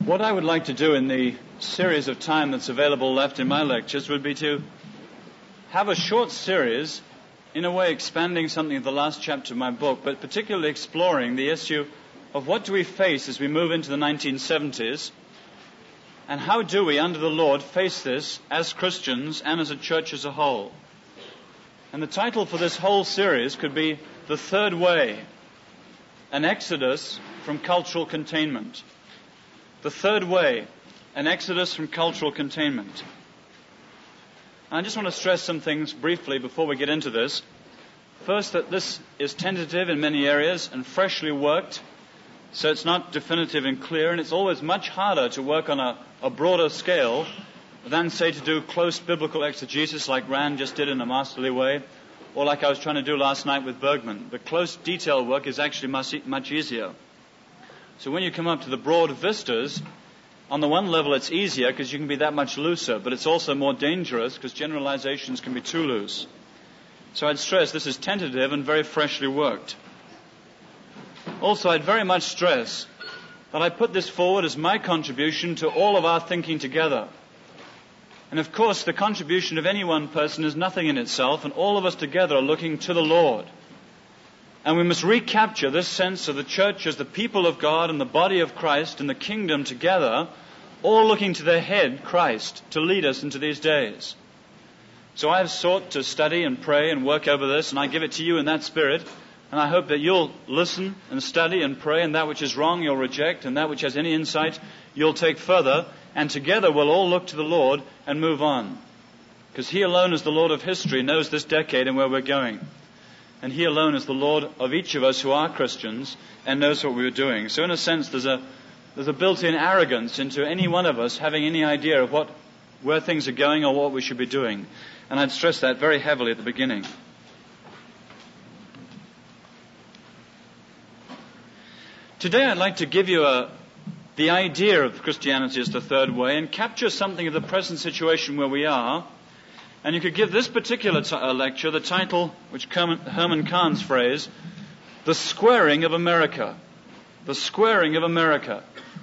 What I would like to do in the series of time that's available left in my lectures would be to have a short series, in a way expanding something of the last chapter of my book, but particularly exploring the issue of what do we face as we move into the 1970s, and how do we, under the Lord, face this as Christians and as a church as a whole. And the title for this whole series could be The Third Way, an Exodus from Cultural Containment. The Third Way, an Exodus from Cultural Containment. I just want to stress some things briefly before we get into this. First, that this is tentative in many areas and freshly worked, so it's not definitive and clear, and it's always much harder to work on a broader scale than, say, to do close biblical exegesis like Rand just did in a masterly way, or like I was trying to do last night with Bergman. The close detail work is actually much easier. So when you come up to the broad vistas, on the one level it's easier because you can be that much looser, but it's also more dangerous because generalizations can be too loose. So I'd stress this is tentative and very freshly worked. Also, I'd very much stress that I put this forward as my contribution to all of our thinking together. And of course, the contribution of any one person is nothing in itself, and all of us together are looking to the Lord. And we must recapture this sense of the church as the people of God and the body of Christ and the kingdom together, all looking to their head, Christ, to lead us into these days. So I have sought to study and pray and work over this, and I give it to you in that spirit. And I hope that you'll listen and study and pray, and that which is wrong you'll reject, and that which has any insight you'll take further, and together we'll all look to the Lord and move on. Because He alone as the Lord of history knows this decade and where we're going. And He alone is the Lord of each of us who are Christians and knows what we are doing. So in a sense, there's a built-in arrogance into any one of us having any idea of where things are going or what we should be doing. And I'd stress that very heavily at the beginning. Today I'd like to give you the idea of Christianity as the third way and capture something of the present situation where we are. And you could give this particular lecture the title, which Herman Cahn's phrase, The Squaring of America. The Squaring of America.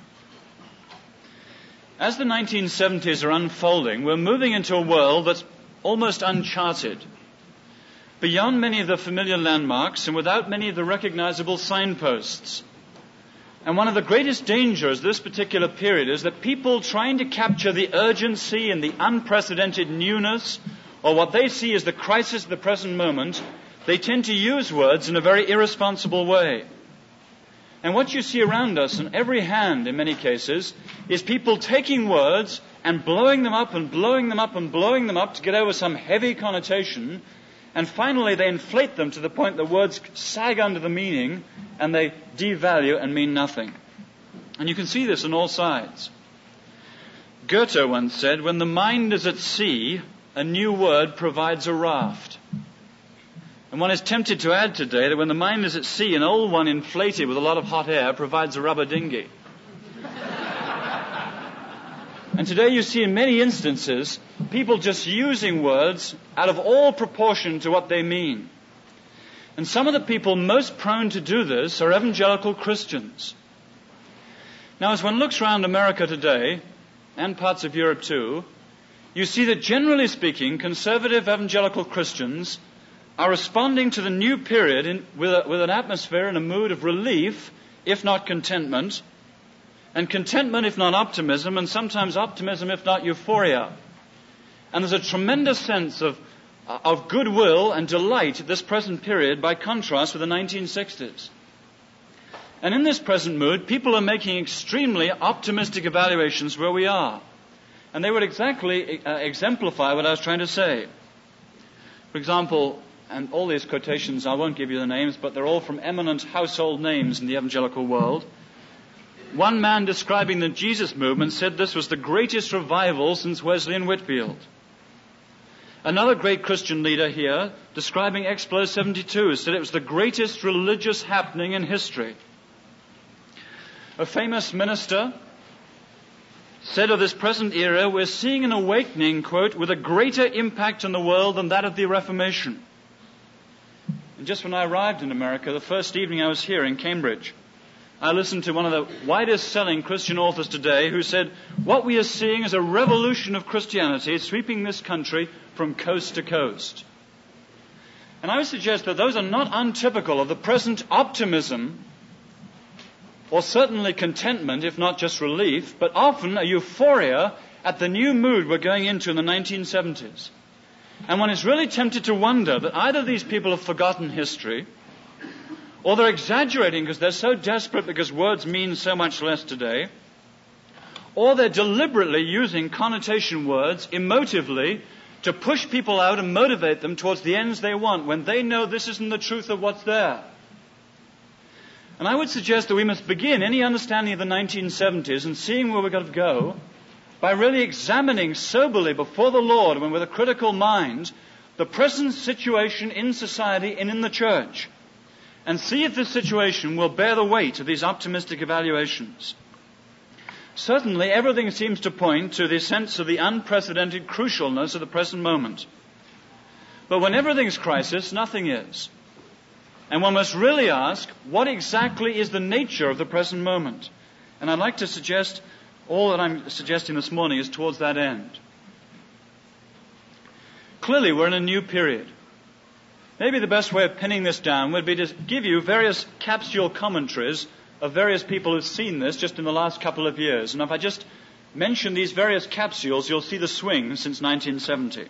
As the 1970s are unfolding, we're moving into a world that's almost uncharted. Beyond many of the familiar landmarks and without many of the recognizable signposts. And one of the greatest dangers of this particular period is that people trying to capture the urgency and the unprecedented newness, or what they see as the crisis of the present moment, they tend to use words in a very irresponsible way. And what you see around us on every hand, in many cases, is people taking words and blowing them up and blowing them up and blowing them up to get over some heavy connotation, and finally they inflate them to the point the words sag under the meaning and they devalue and mean nothing. And you can see this on all sides. Goethe once said, when the mind is at sea, a new word provides a raft. And one is tempted to add today that when the mind is at sea, an old one inflated with a lot of hot air provides a rubber dinghy. And today you see in many instances people just using words out of all proportion to what they mean. And some of the people most prone to do this are evangelical Christians. Now, as one looks around America today, and parts of Europe too, you see that generally speaking, conservative evangelical Christians are responding to the new period with an atmosphere and a mood of relief, if not contentment, and contentment if not optimism, and sometimes optimism if not euphoria. And there's a tremendous sense of goodwill and delight at this present period by contrast with the 1960s. And in this present mood, people are making extremely optimistic evaluations where we are. And they would exactly exemplify what I was trying to say. For example, and all these quotations, I won't give you the names, but they're all from eminent household names in the evangelical world. One man describing the Jesus movement said this was the greatest revival since Wesley and Whitefield. Another great Christian leader here, describing Explo 72, said it was the greatest religious happening in history. A famous minister said of this present era, we're seeing an awakening, quote, with a greater impact on the world than that of the Reformation. And just when I arrived in America, the first evening I was here in Cambridge, I listened to one of the widest-selling Christian authors today who said, what we are seeing is a revolution of Christianity sweeping this country from coast to coast. And I would suggest that those are not untypical of the present optimism, or certainly contentment, if not just relief, but often a euphoria at the new mood we're going into in the 1970s. And one is really tempted to wonder that either these people have forgotten history, or they're exaggerating because they're so desperate because words mean so much less today, or they're deliberately using connotation words emotively to push people out and motivate them towards the ends they want when they know this isn't the truth of what's there. And I would suggest that we must begin any understanding of the 1970s and seeing where we've got to go by really examining soberly before the Lord and with a critical mind the present situation in society and in the church, and see if this situation will bear the weight of these optimistic evaluations. Certainly, everything seems to point to the sense of the unprecedented crucialness of the present moment. But when everything's crisis, nothing is. And one must really ask, what exactly is the nature of the present moment? And I'd like to suggest, all that I'm suggesting this morning is towards that end. Clearly, we're in a new period. Maybe the best way of pinning this down would be to give you various capsule commentaries of various people who've seen this just in the last couple of years. And if I just mention these various capsules, you'll see the swing since 1970.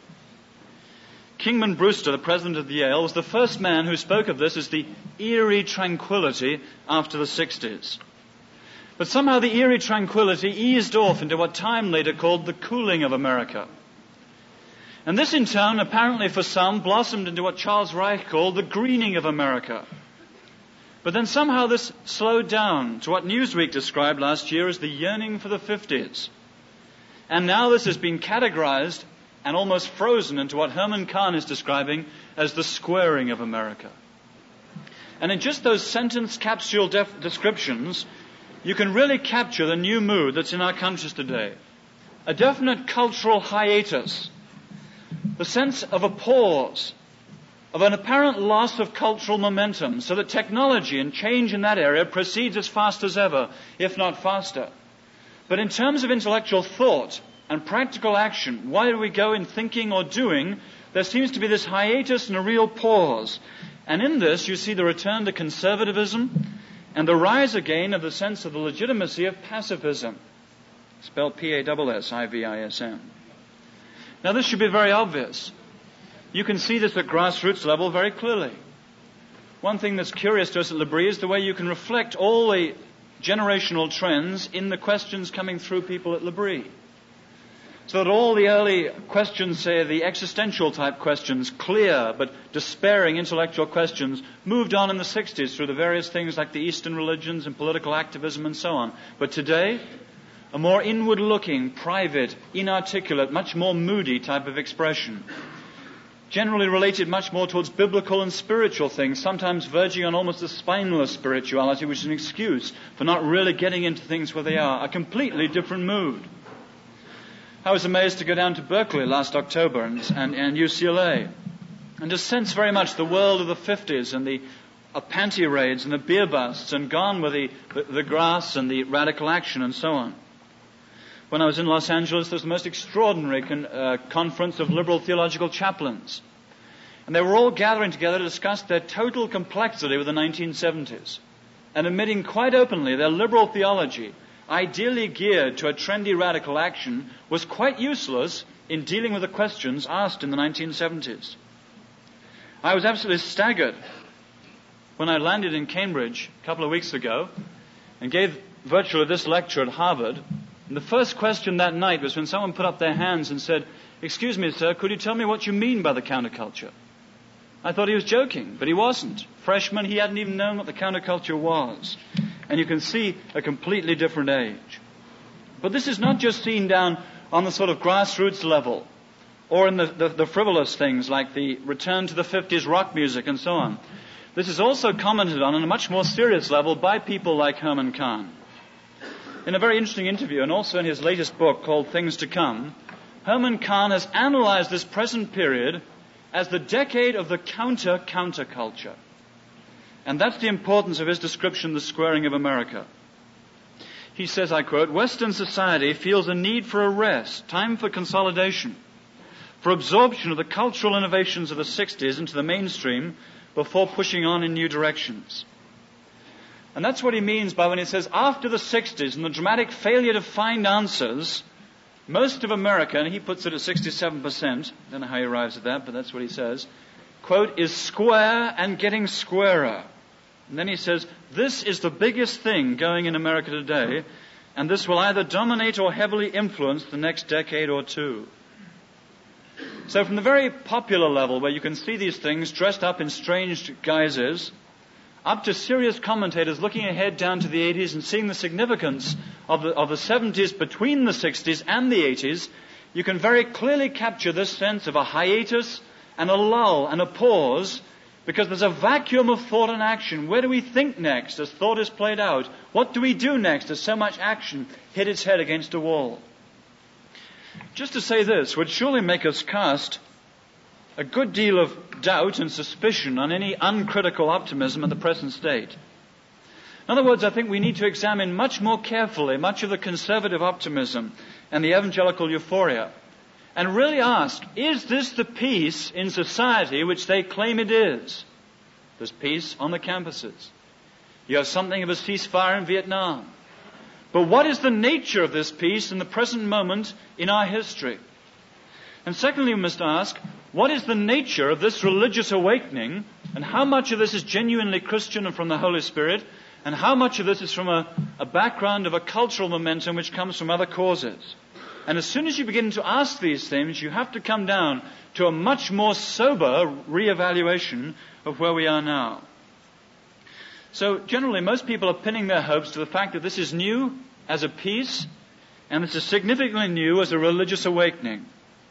Kingman Brewster, the president of Yale, was the first man who spoke of this as the eerie tranquility after the 60s. But somehow the eerie tranquility eased off into what Time later called the cooling of America. And this in turn, apparently for some, blossomed into what Charles Reich called the greening of America. But then somehow this slowed down to what Newsweek described last year as the yearning for the 50s. And now this has been categorized and almost frozen into what Herman Kahn is describing as the squaring of America. And in just those sentence capsule descriptions, you can really capture the new mood that's in our countries today. A definite cultural hiatus, the sense of a pause, of an apparent loss of cultural momentum, so that technology and change in that area proceeds as fast as ever, if not faster. But in terms of intellectual thought and practical action, where do we go in thinking or doing, there seems to be this hiatus and a real pause. And in this, you see the return to conservatism and the rise again of the sense of the legitimacy of pacifism, spelled P-A-S-S-I-V-I-S-M. Now, this should be very obvious. You can see this at grassroots level very clearly. One thing that's curious to us at L'Abri is the way you can reflect all the generational trends in the questions coming through people at L'Abri. So that all the early questions, say the existential type questions, clear but despairing intellectual questions, moved on in the 60s through the various things like the Eastern religions and political activism and so on. But today, a more inward-looking, private, inarticulate, much more moody type of expression. Generally related much more towards biblical and spiritual things, sometimes verging on almost a spineless spirituality, which is an excuse for not really getting into things where they are. A completely different mood. I was amazed to go down to Berkeley last October and UCLA and to sense very much the world of the 50s and the panty raids and the beer busts, and gone with the grass and the radical action and so on. When I was in Los Angeles, there was the most extraordinary conference of liberal theological chaplains. And they were all gathering together to discuss their total complexity with the 1970s and admitting quite openly their liberal theology, ideally geared to a trendy radical action, was quite useless in dealing with the questions asked in the 1970s. I was absolutely staggered when I landed in Cambridge a couple of weeks ago and gave virtually this lecture at Harvard. And the first question that night was when someone put up their hands and said, "Excuse me, sir, could you tell me what you mean by the counterculture?" I thought he was joking, but he wasn't. Freshman, he hadn't even known what the counterculture was. And you can see a completely different age. But this is not just seen down on the sort of grassroots level or in the frivolous things like the return to the 50s rock music and so on. This is also commented on a much more serious level by people like Herman Kahn. In a very interesting interview, and also in his latest book called Things to Come, Herman Kahn has analyzed this present period as the decade of the counterculture. And that's the importance of his description, The Squaring of America. He says, I quote, "Western society feels a need for a rest, time for consolidation, for absorption of the cultural innovations of the 60s into the mainstream before pushing on in new directions." And that's what he means by when he says, after the 60s and the dramatic failure to find answers, most of America, and he puts it at 67%, I don't know how he arrives at that, but that's what he says, quote, "is square and getting squarer." And then he says, "This is the biggest thing going in America today, and this will either dominate or heavily influence the next decade or two." So from the very popular level, where you can see these things dressed up in strange guises, up to serious commentators looking ahead down to the 80s and seeing the significance of the 70s between the 60s and the 80s, you can very clearly capture this sense of a hiatus and a lull and a pause, because there's a vacuum of thought and action. Where do we think next as thought is played out? What do we do next as so much action hit its head against a wall? Just to say this would surely make us cast a good deal of doubt and suspicion on any uncritical optimism at the present state. In other words, I think we need to examine much more carefully much of the conservative optimism and the evangelical euphoria, and really ask, is this the peace in society which they claim it is? There's peace on the campuses. You have something of a ceasefire in Vietnam. But what is the nature of this peace in the present moment in our history? And secondly, we must ask, what is the nature of this religious awakening, and how much of this is genuinely Christian and from the Holy Spirit, and how much of this is from a background of a cultural momentum which comes from other causes? And as soon as you begin to ask these things, you have to come down to a much more sober reevaluation of where we are now. So generally, most people are pinning their hopes to the fact that this is new as a peace, and this is significantly new as a religious awakening.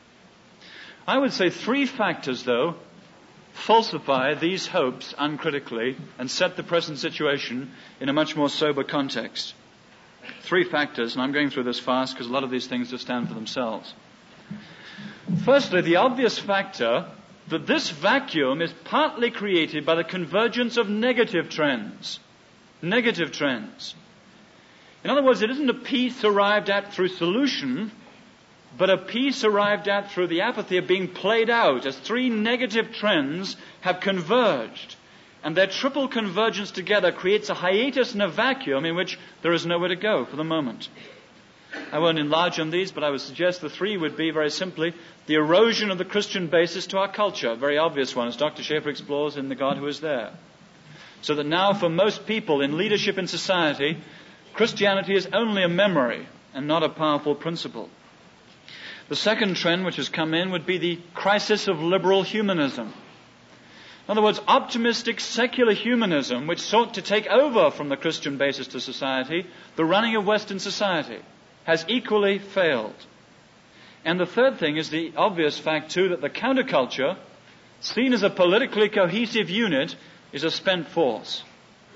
I would say three factors, though, falsify these hopes uncritically and set the present situation in a much more sober context. Three factors, and I'm going through this fast because a lot of these things just stand for themselves. Firstly, the obvious factor that this vacuum is partly created by the convergence of negative trends. Negative trends. In other words, it isn't a peace arrived at through solution, but a peace arrived at through the apathy of being played out as three negative trends have converged. And their triple convergence together creates a hiatus and a vacuum in which there is nowhere to go for the moment. I won't enlarge on these, but I would suggest the three would be, very simply, the erosion of the Christian basis to our culture, a very obvious one, as Dr. Schaeffer explores in The God Who Is There. So that now for most people in leadership in society, Christianity is only a memory and not a powerful principle. The second trend which has come in would be the crisis of liberal humanism. In other words, optimistic secular humanism, which sought to take over from the Christian basis to society, the running of Western society, has equally failed. And the third thing is the obvious fact, too, that the counterculture, seen as a politically cohesive unit, is a spent force.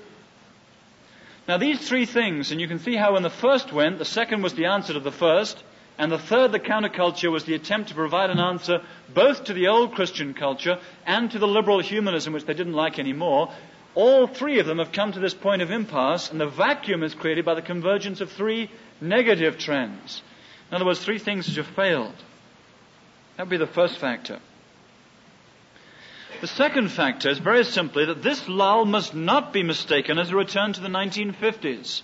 Now, these three things, and you can see how when the first went, the second was the answer to the first, and the third, the counterculture, was the attempt to provide an answer both to the old Christian culture and to the liberal humanism, which they didn't like anymore. All three of them have come to this point of impasse, and the vacuum is created by the convergence of three negative trends. In other words, three things which have failed. That would be the first factor. The second factor is very simply that this lull must not be mistaken as a return to the 1950s.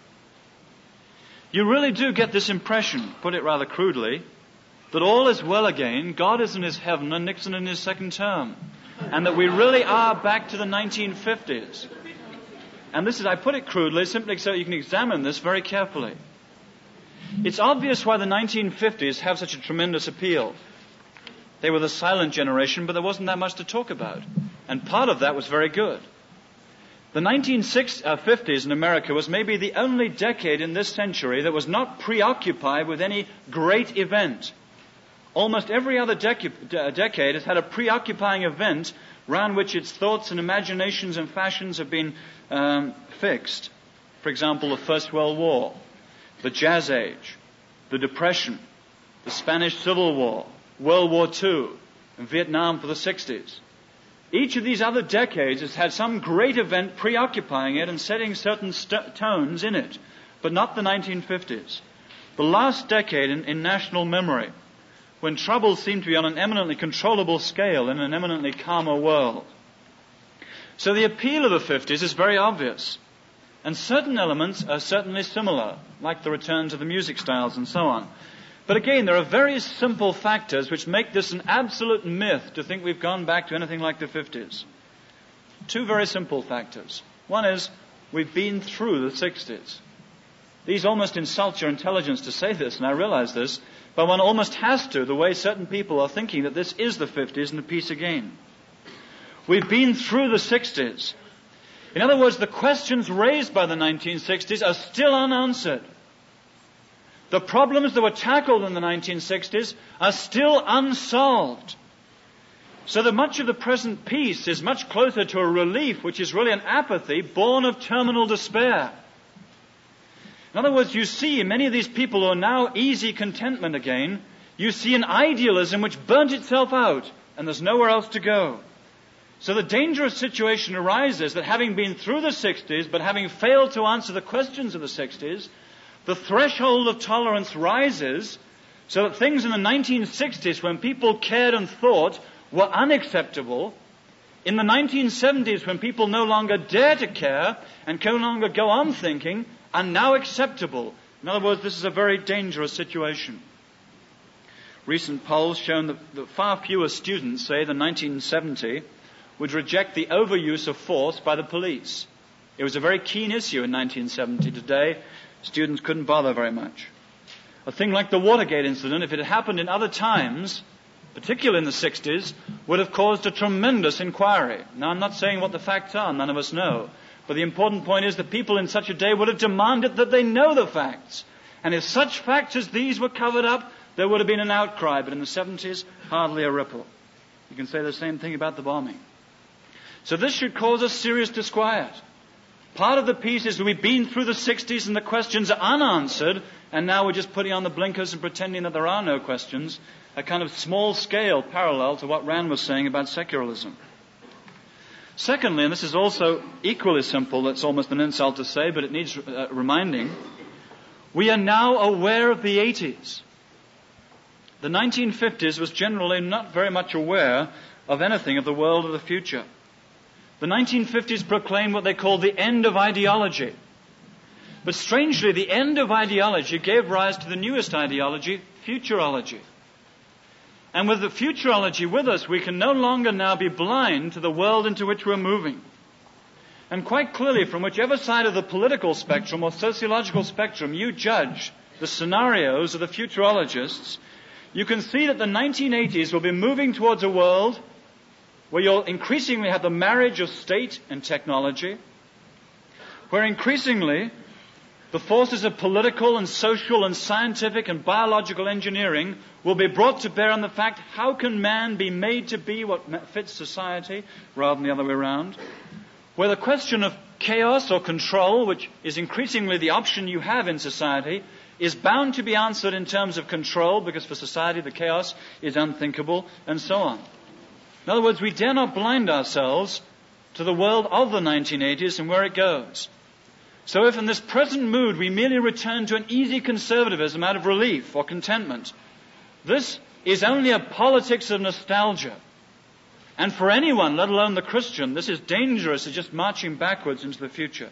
You really do get this impression, put it rather crudely, that all is well again, God is in his heaven and Nixon in his second term, and that we really are back to the 1950s. And this is, I put it crudely, simply so you can examine this very carefully. It's obvious why the 1950s have such a tremendous appeal. They were the silent generation, but there wasn't that much to talk about. And part of that was very good. The 1950s in America was maybe the only decade in this century that was not preoccupied with any great event. Almost every other decade has had a preoccupying event around which its thoughts and imaginations and fashions have been fixed. For example, the First World War, the Jazz Age, the Depression, the Spanish Civil War, World War II, and Vietnam for the 60s. Each of these other decades has had some great event preoccupying it and setting certain tones in it, but not the 1950s. The last decade in national memory, when troubles seem to be on an eminently controllable scale in an eminently calmer world. So the appeal of the 50s is very obvious. And certain elements are certainly similar, like the return to the music styles and so on. But again, there are very simple factors which make this an absolute myth to think we've gone back to anything like the 50s. Two very simple factors. One is, we've been through the 60s. These almost insult your intelligence to say this, and I realize this, but one almost has to, the way certain people are thinking that this is the 50s and the peace again. We've been through the 60s. In other words, the questions raised by the 1960s are still unanswered. The problems that were tackled in the 1960s are still unsolved. So that much of the present peace is much closer to a relief, which is really an apathy born of terminal despair. In other words, you see in many of these people who are now easy contentment again, you see an idealism which burnt itself out, and there's nowhere else to go. So the dangerous situation arises that having been through the 60s, but having failed to answer the questions of the 60s, the threshold of tolerance rises so that things in the 1960s, when people cared and thought, were unacceptable. In the 1970s, when people no longer dare to care and can no longer go on thinking, are now acceptable. In other words, this is a very dangerous situation. Recent polls shown that far fewer students, say, than 1970, would reject the overuse of force by the police. It was a very keen issue in 1970. Today, students couldn't bother very much. A thing like the Watergate incident, if it had happened in other times, particularly in the 60s, would have caused a tremendous inquiry. Now, I'm not saying what the facts are, none of us know. But the important point is that people in such a day would have demanded that they know the facts. And if such facts as these were covered up, there would have been an outcry. But in the 70s, hardly a ripple. You can say the same thing about the bombing. So this should cause us serious disquiet. Part of the peace is that we've been through the 60s and the questions are unanswered, and now we're just putting on the blinkers and pretending that there are no questions, a kind of small-scale parallel to what Rand was saying about secularism. Secondly, and this is also equally simple, it's almost an insult to say, but it needs reminding, we are now aware of the 80s. The 1950s was generally not very much aware of anything of the world of the future. The 1950s proclaimed what they called the end of ideology. But strangely, the end of ideology gave rise to the newest ideology, futurology. And with the futurology with us, we can no longer now be blind to the world into which we're moving. And quite clearly, from whichever side of the political spectrum or sociological spectrum you judge the scenarios of the futurologists, you can see that the 1980s will be moving towards a world where you'll increasingly have the marriage of state and technology, where increasingly the forces of political and social and scientific and biological engineering will be brought to bear on the fact, how can man be made to be what fits society rather than the other way around? Where the question of chaos or control, which is increasingly the option you have in society, is bound to be answered in terms of control, because for society the chaos is unthinkable, and so on. In other words, we dare not blind ourselves to the world of the 1980s and where it goes. So if in this present mood we merely return to an easy conservatism out of relief or contentment, this is only a politics of nostalgia. And for anyone, let alone the Christian, this is dangerous as just marching backwards into the future.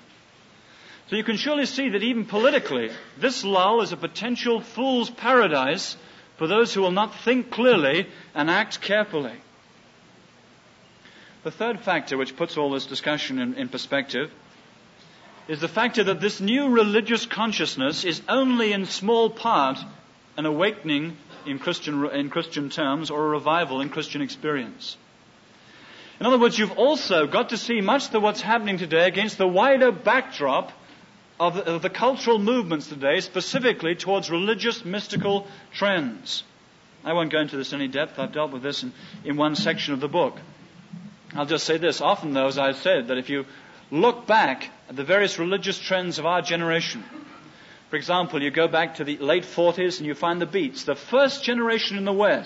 So you can surely see that even politically, this lull is a potential fool's paradise for those who will not think clearly and act carefully. The third factor which puts all this discussion in perspective is the factor that this new religious consciousness is only in small part an awakening in Christian terms, or a revival in Christian experience. In other words, you've also got to see much of what's happening today against the wider backdrop of the cultural movements today, specifically towards religious, mystical trends. I won't go into this in any depth. I've dealt with this in one section of the book. I'll just say this. Often, though, as I've said, that if you look back at the various religious trends of our generation, for example, you go back to the late 40s and you find the Beats. The first generation in the West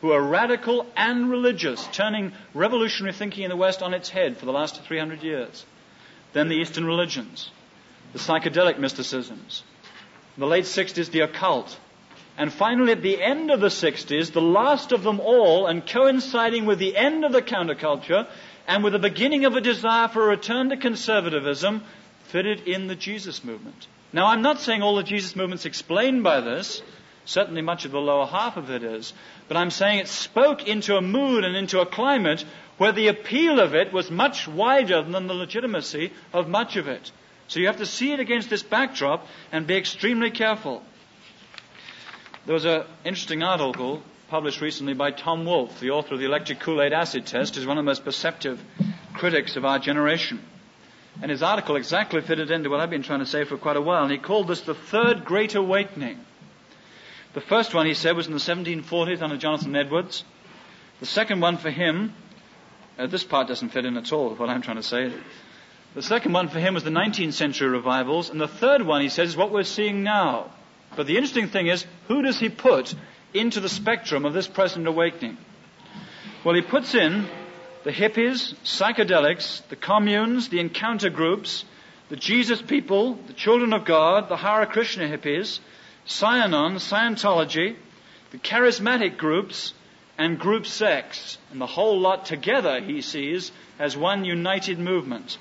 who are radical and religious, turning revolutionary thinking in the West on its head for the last 300 years. Then the Eastern religions, the psychedelic mysticisms, in the late 60s, the occult. And finally, at the end of the 60s, the last of them all, and coinciding with the end of the counterculture, and with the beginning of a desire for a return to conservatism, fitted in the Jesus movement. Now, I'm not saying all the Jesus movement's explained by this. Certainly much of the lower half of it is. But I'm saying it spoke into a mood and into a climate where the appeal of it was much wider than the legitimacy of much of it. So you have to see it against this backdrop and be extremely careful. There was an interesting article published recently by Tom Wolfe, the author of The Electric Kool-Aid Acid Test, who's one of the most perceptive critics of our generation. And his article exactly fitted into what I've been trying to say for quite a while. And he called this the Third Great Awakening. The first one, he said, was in the 1740s under Jonathan Edwards. The second one for him, this part doesn't fit in at all with what I'm trying to say. The second one for him was the 19th century revivals. And the third one, he says, is what we're seeing now. But the interesting thing is, who does he put into the spectrum of this present awakening? Well, he puts in the hippies, psychedelics, the communes, the encounter groups, the Jesus people, the children of God, the Hare Krishna hippies, Sion-on, Scientology, the charismatic groups, and group sex. And the whole lot together, he sees, as one united movement.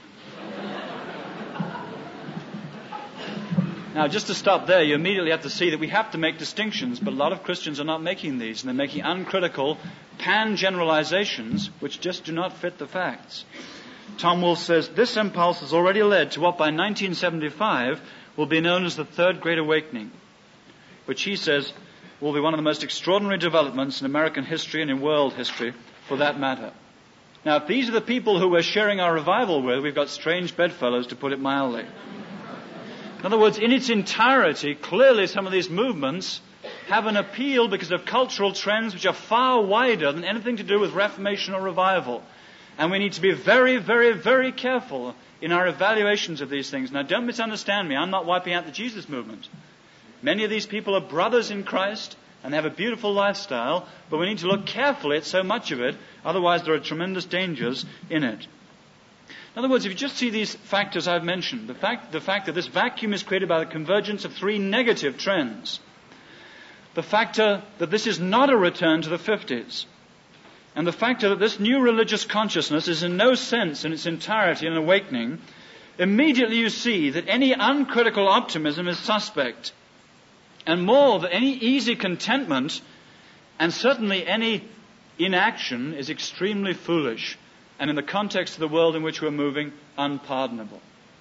Now, just to stop there, you immediately have to see that we have to make distinctions, but a lot of Christians are not making these, and they're making uncritical pan-generalizations which just do not fit the facts. Tom Wolfe says, this impulse has already led to what by 1975 will be known as the Third Great Awakening, which he says will be one of the most extraordinary developments in American history and in world history, for that matter. Now, if these are the people who we're sharing our revival with, we've got strange bedfellows, to put it mildly. In other words, in its entirety, clearly some of these movements have an appeal because of cultural trends which are far wider than anything to do with Reformation or revival. And we need to be very, very, very careful in our evaluations of these things. Now, don't misunderstand me. I'm not wiping out the Jesus movement. Many of these people are brothers in Christ and they have a beautiful lifestyle, but we need to look carefully at so much of it, otherwise there are tremendous dangers in it. In other words, if you just see these factors I've mentioned, the fact that this vacuum is created by the convergence of three negative trends, the factor that this is not a return to the 50s, and the factor that this new religious consciousness is in no sense in its entirety an awakening, immediately you see that any uncritical optimism is suspect, and more, that any easy contentment, and certainly any inaction, is extremely foolish, and in the context of the world in which we're moving, unpardonable.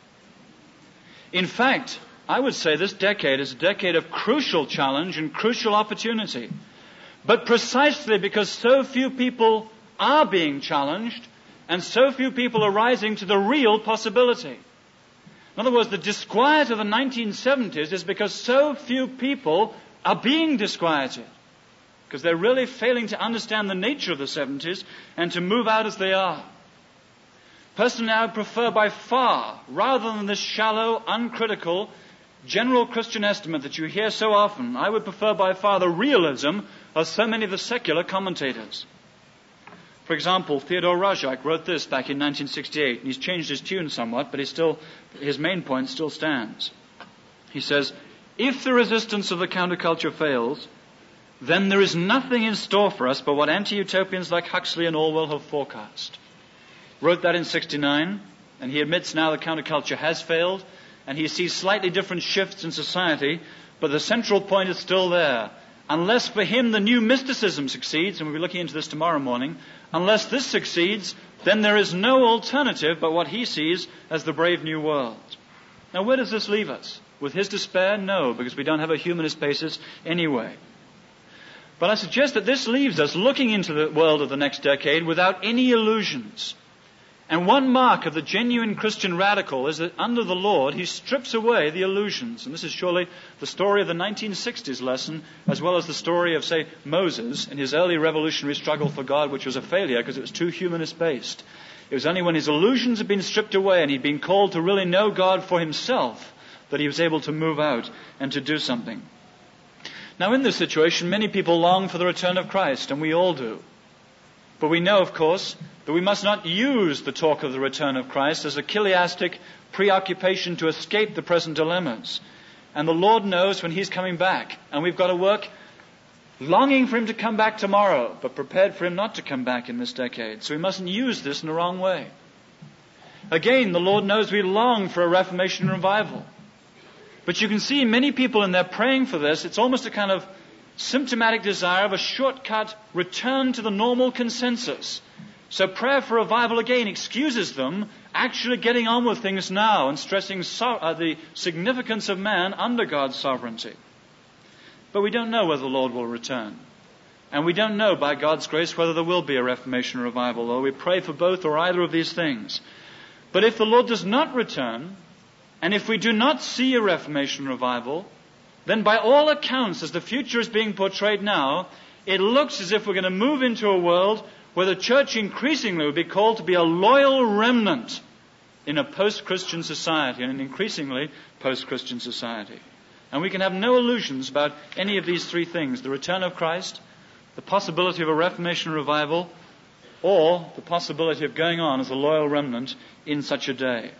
In fact, I would say this decade is a decade of crucial challenge and crucial opportunity. But precisely because so few people are being challenged, and so few people are rising to the real possibility. In other words, the disquiet of the 1970s is because so few people are being disquieted, because they're really failing to understand the nature of the 70s and to move out as they are. Personally, I would prefer by far, rather than this shallow, uncritical, general Christian estimate that you hear so often, I would prefer by far the realism of so many of the secular commentators. For example, Theodore Roszak wrote this back in 1968, and he's changed his tune somewhat, but his main point still stands. He says, if the resistance of the counterculture fails, then there is nothing in store for us but what anti-utopians like Huxley and Orwell have forecast. Wrote that in 1969, and he admits now the counterculture has failed, and he sees slightly different shifts in society, but the central point is still there. Unless for him the new mysticism succeeds, and we'll be looking into this tomorrow morning, unless this succeeds, then there is no alternative but what he sees as the brave new world. Now, where does this leave us? With his despair? No, because we don't have a humanist basis anyway. But I suggest that this leaves us looking into the world of the next decade without any illusions. And one mark of the genuine Christian radical is that under the Lord, he strips away the illusions. And this is surely the story of the 1960s lesson, as well as the story of, say, Moses in his early revolutionary struggle for God, which was a failure because it was too humanist-based. It was only when his illusions had been stripped away and he'd been called to really know God for himself that he was able to move out and to do something. Now, in this situation, many people long for the return of Christ, and we all do. But we know, of course, that we must not use the talk of the return of Christ as a chiliastic preoccupation to escape the present dilemmas. And the Lord knows when He's coming back, and we've got to work longing for Him to come back tomorrow, but prepared for Him not to come back in this decade. So we mustn't use this in the wrong way. Again, the Lord knows we long for a Reformation revival. But you can see many people in their praying for this, it's almost a kind of symptomatic desire of a shortcut return to the normal consensus. So prayer for revival again excuses them actually getting on with things now and stressing the significance of man under God's sovereignty. But we don't know whether the Lord will return. And we don't know, by God's grace, whether there will be a Reformation revival, though we pray for both or either of these things. But if the Lord does not return, and if we do not see a Reformation revival, then by all accounts, as the future is being portrayed now, it looks as if we're going to move into a world where the church increasingly will be called to be a loyal remnant in a post-Christian society, and an increasingly post-Christian society. And we can have no illusions about any of these three things: the return of Christ, the possibility of a Reformation revival, or the possibility of going on as a loyal remnant in such a day.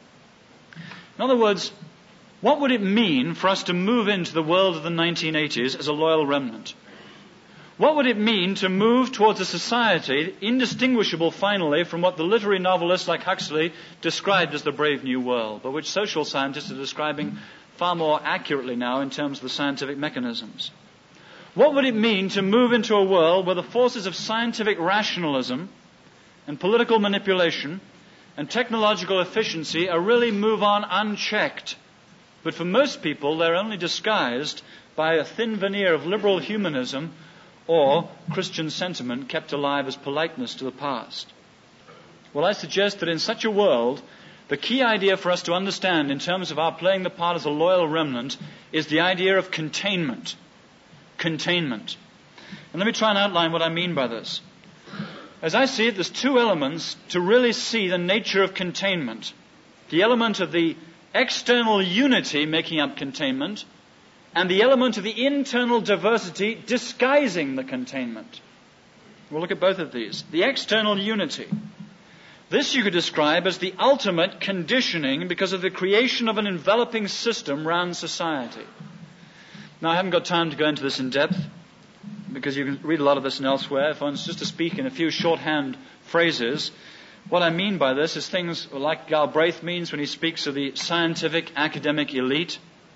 In other words, what would it mean for us to move into the world of the 1980s as a loyal remnant? What would it mean to move towards a society indistinguishable finally from what the literary novelists like Huxley described as the Brave New World, but which social scientists are describing far more accurately now in terms of the scientific mechanisms? What would it mean to move into a world where the forces of scientific rationalism and political manipulation and technological efficiency are really move on unchecked, but for most people they're only disguised by a thin veneer of liberal humanism or Christian sentiment kept alive as politeness to the past? Well, I suggest that in such a world, the key idea for us to understand in terms of our playing the part as a loyal remnant is the idea of containment. Containment. And let me try and outline what I mean by this. As I see it, there's two elements to really see the nature of containment. The element of the external unity making up containment, and the element of the internal diversity disguising the containment. We'll look at both of these. The external unity. This you could describe as the ultimate conditioning because of the creation of an enveloping system around society. Now, I haven't got time to go into this in depth, because you can read a lot of this and elsewhere. If I was just to speak in a few shorthand phrases, what I mean by this is things like Galbraith means when he speaks of the scientific academic elite,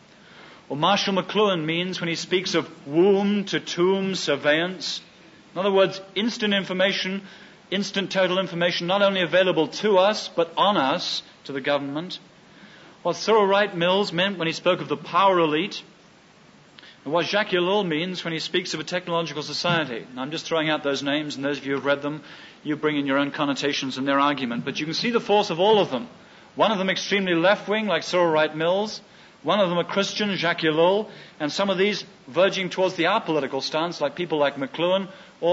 or Marshall McLuhan means when he speaks of womb to tomb surveillance. In other words, instant information, instant total information, not only available to us, but on us, to the government. What Cyril Wright Mills meant when he spoke of the power elite, and what Jacques Ellul means when he speaks of a technological society. And I'm just throwing out those names, and those of you who have read them, you bring in your own connotations in their argument. But you can see the force of all of them. One of them extremely left-wing, like Cyril Wright Mills. One of them a Christian, Jacques Ellul. And some of these verging towards the apolitical stance, like people like McLuhan,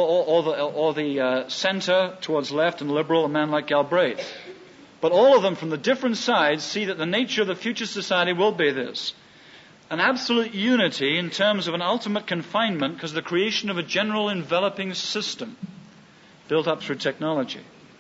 or the center towards left and liberal, a man like Galbraith. But all of them from the different sides see that the nature of the future society will be this: an absolute unity in terms of an ultimate confinement because of the creation of a general enveloping system built up through technology.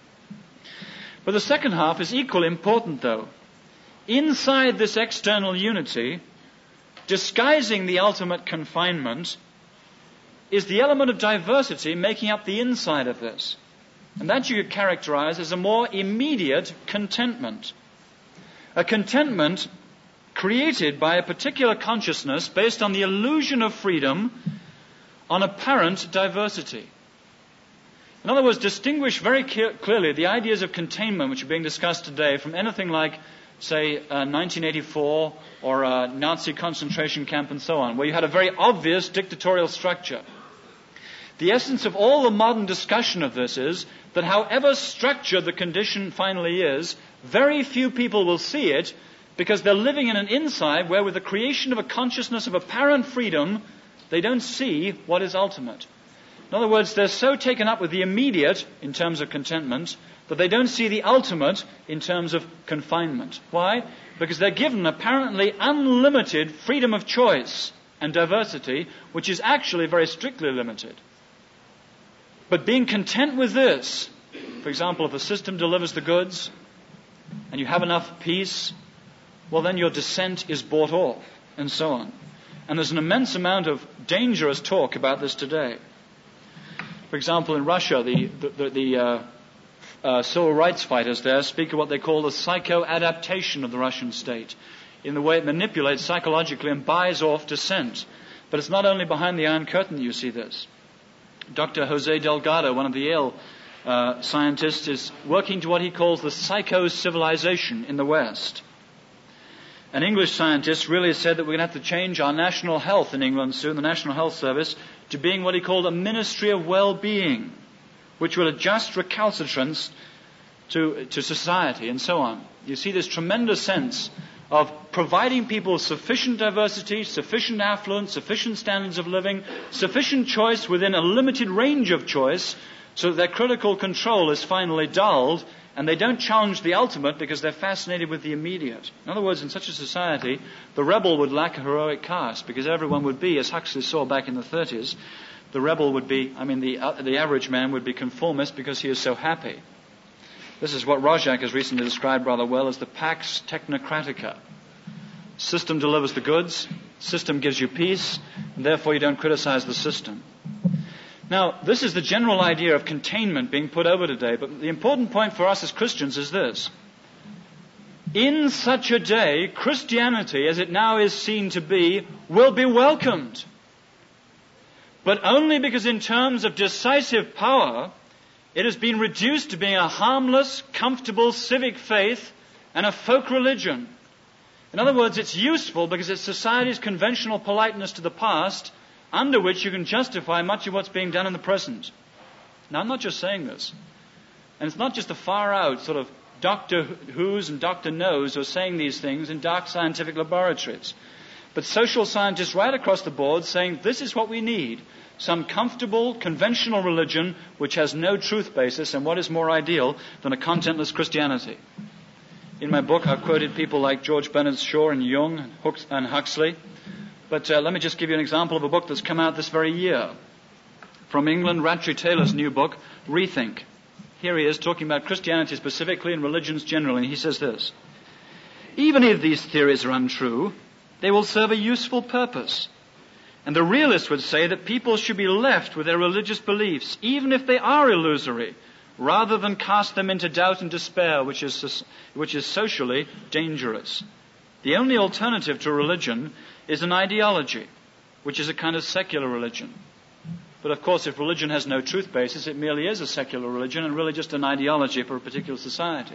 But the second half is equally important, though. Inside this external unity, disguising the ultimate confinement, is the element of diversity making up the inside of this. And that you could characterize as a more immediate contentment. A contentment created by a particular consciousness based on the illusion of freedom on apparent diversity. In other words, distinguish very clearly the ideas of containment which are being discussed today from anything like, say, 1984 or a Nazi concentration camp and so on, where you had a very obvious dictatorial structure. The essence of all the modern discussion of this is that however structured the condition finally is, very few people will see it because they're living in an inside where with the creation of a consciousness of apparent freedom, they don't see what is ultimate. In other words, they're so taken up with the immediate in terms of contentment that they don't see the ultimate in terms of confinement. Why? Because they're given apparently unlimited freedom of choice and diversity, which is actually very strictly limited. But being content with this, for example, if the system delivers the goods and you have enough peace, well, then your dissent is bought off, and so on. And there's an immense amount of dangerous talk about this today. For example, in Russia, the civil rights fighters there speak of what they call the psycho-adaptation of the Russian state, in the way it manipulates psychologically and buys off dissent. But it's not only behind the Iron Curtain that you see this. Dr. Jose Delgado, one of the Yale scientists, is working to what he calls the psycho-civilization in the West. An English scientist really said that we're going to have to change our national health in England soon, the National Health Service, to being what he called a ministry of well-being, which will adjust recalcitrants to society and so on. You see this tremendous sense of providing people sufficient diversity, sufficient affluence, sufficient standards of living, sufficient choice within a limited range of choice, so that their critical control is finally dulled, and they don't challenge the ultimate because they're fascinated with the immediate. In other words, in such a society, the rebel would lack a heroic caste, because everyone would be, as Huxley saw back in the 30s, the rebel would be, the average man would be conformist because he is so happy. This is what Rojak has recently described rather well as the Pax Technocratica. System delivers the goods, system gives you peace, and therefore you don't criticize the system. Now, this is the general idea of containment being put over today, but the important point for us as Christians is this. In such a day, Christianity, as it now is seen to be, will be welcomed. But only because in terms of decisive power, it has been reduced to being a harmless, comfortable civic faith and a folk religion. In other words, it's useful because it's society's conventional politeness to the past, under which you can justify much of what's being done in the present. Now, I'm not just saying this. And it's not just the far-out sort of Doctor Who's and Doctor No's who are saying these things in dark scientific laboratories. But social scientists right across the board saying this is what we need. Some comfortable, conventional religion which has no truth basis, and what is more ideal than a contentless Christianity? In my book, I've quoted people like George Bernard Shaw and Jung and Huxley. But let me just give you an example of a book that's come out this very year. From England, Rattray Taylor's new book, Rethink. Here he is talking about Christianity specifically and religions generally. He says this: even if these theories are untrue, they will serve a useful purpose. And the realist would say that people should be left with their religious beliefs, even if they are illusory, rather than cast them into doubt and despair, which is socially dangerous. The only alternative to religion is an ideology, which is a kind of secular religion. But of course, if religion has no truth basis, it merely is a secular religion and really just an ideology for a particular society.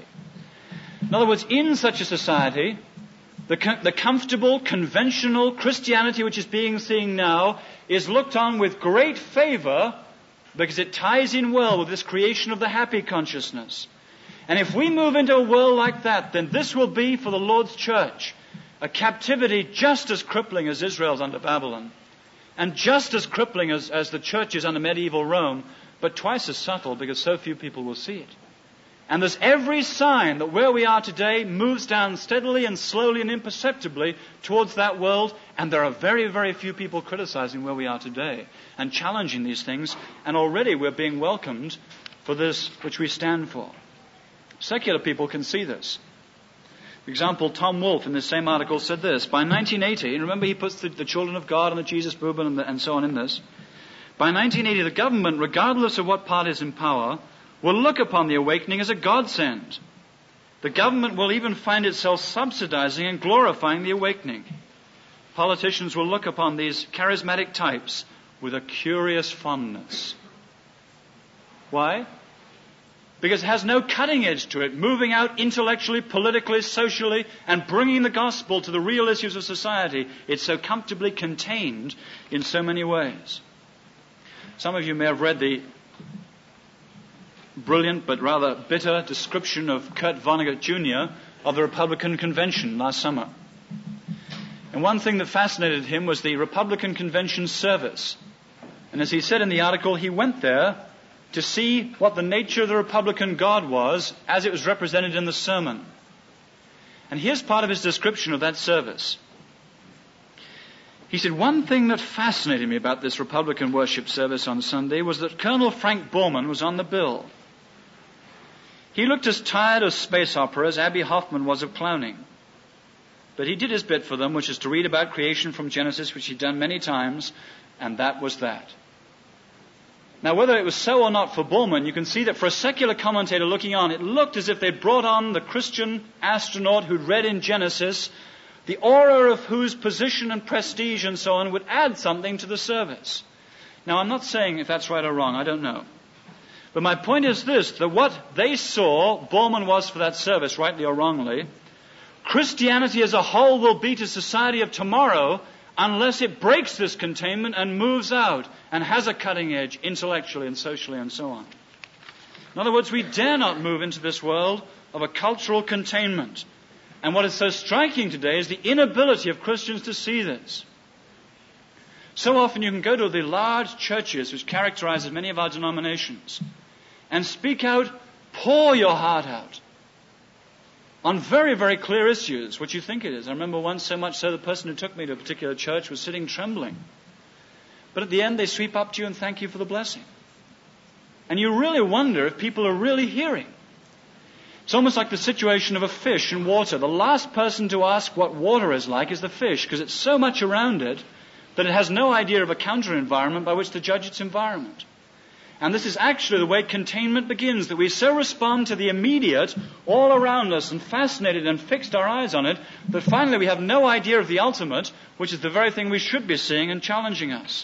In other words, in such a society, the comfortable, conventional Christianity which is being seen now is looked on with great favor because it ties in well with this creation of the happy consciousness. And if we move into a world like that, then this will be for the Lord's church a captivity just as crippling as Israel's under Babylon, and just as crippling as the churches under medieval Rome, but twice as subtle because so few people will see it. And there's every sign that where we are today moves down steadily and slowly and imperceptibly towards that world, and there are very, very few people criticizing where we are today and challenging these things, and already we're being welcomed for this which we stand for. Secular people can see this. For example, Tom Wolfe in this same article said this: by 1980, and remember he puts the Children of God and the Jesus movement and so on in this, by 1980 the government, regardless of what party is in power, will look upon the awakening as a godsend. The government will even find itself subsidizing and glorifying the awakening. Politicians will look upon these charismatic types with a curious fondness. Why? Because it has no cutting edge to it, moving out intellectually, politically, socially, and bringing the gospel to the real issues of society. It's so comfortably contained in so many ways. Some of you may have read the brilliant but rather bitter description of Kurt Vonnegut Jr. of the Republican Convention last summer. And one thing that fascinated him was the Republican Convention service. And as he said in the article, he went there to see what the nature of the Republican God was as it was represented in the sermon. And here's part of his description of that service. He said, one thing that fascinated me about this Republican worship service on Sunday was that Colonel Frank Borman was on the bill. He looked as tired of space opera as Abby Hoffman was of clowning. But he did his bit for them, which is to read about creation from Genesis, which he'd done many times, and that was that. Now, whether it was so or not for Borman, you can see that for a secular commentator looking on, it looked as if they'd brought on the Christian astronaut who'd read in Genesis, the aura of whose position and prestige and so on would add something to the service. Now, I'm not saying if that's right or wrong, I don't know. But my point is this, that what they saw Borman was for that service, rightly or wrongly, Christianity as a whole will be to society of tomorrow unless it breaks this containment and moves out and has a cutting edge intellectually and socially and so on. In other words, we dare not move into this world of a cultural containment. And what is so striking today is the inability of Christians to see this. So often you can go to the large churches which characterize many of our denominations and speak out, pour your heart out on very, very clear issues, what you think it is. I remember once so much so the person who took me to a particular church was sitting trembling. But at the end they sweep up to you and thank you for the blessing. And you really wonder if people are really hearing. It's almost like the situation of a fish in water. The last person to ask what water is like is the fish, because it's so much around it that it has no idea of a counter-environment by which to judge its environment. And this is actually the way containment begins, that we so respond to the immediate all around us and fascinated and fixed our eyes on it, that finally we have no idea of the ultimate, which is the very thing we should be seeing and challenging us.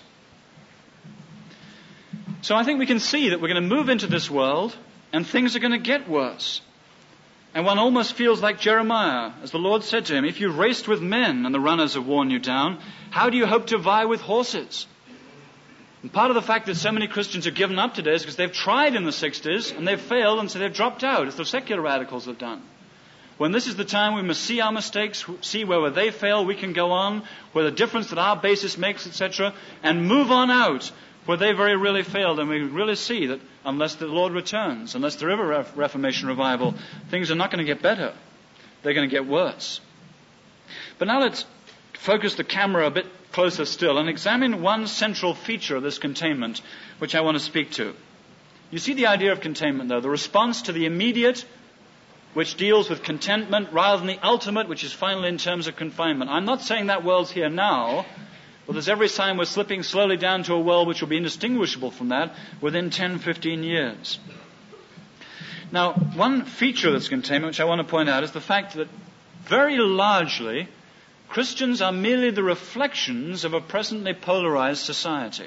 So I think we can see that we're going to move into this world and things are going to get worse. And one almost feels like Jeremiah, as the Lord said to him, if you've raced with men and the runners have worn you down, how do you hope to vie with horses? And part of the fact that so many Christians have given up today is because they've tried in the 60s and they've failed and so they've dropped out, as the secular radicals have done. When this is the time we must see our mistakes, see where they fail, we can go on, where the difference that our basis makes, etc., and move on out where they very really failed. And we really see that unless the Lord returns, unless there is a Reformation revival, things are not going to get better. They're going to get worse. But now let's focus the camera a bit closer still and examine one central feature of this containment, which I want to speak to. You see the idea of containment, though, the response to the immediate, which deals with contentment, rather than the ultimate, which is finally in terms of confinement. I'm not saying that world's here now, but there's every sign we're slipping slowly down to a world which will be indistinguishable from that within 10, 15 years. Now, one feature of this containment, which I want to point out, is the fact that very largely Christians are merely the reflections of a presently polarized society.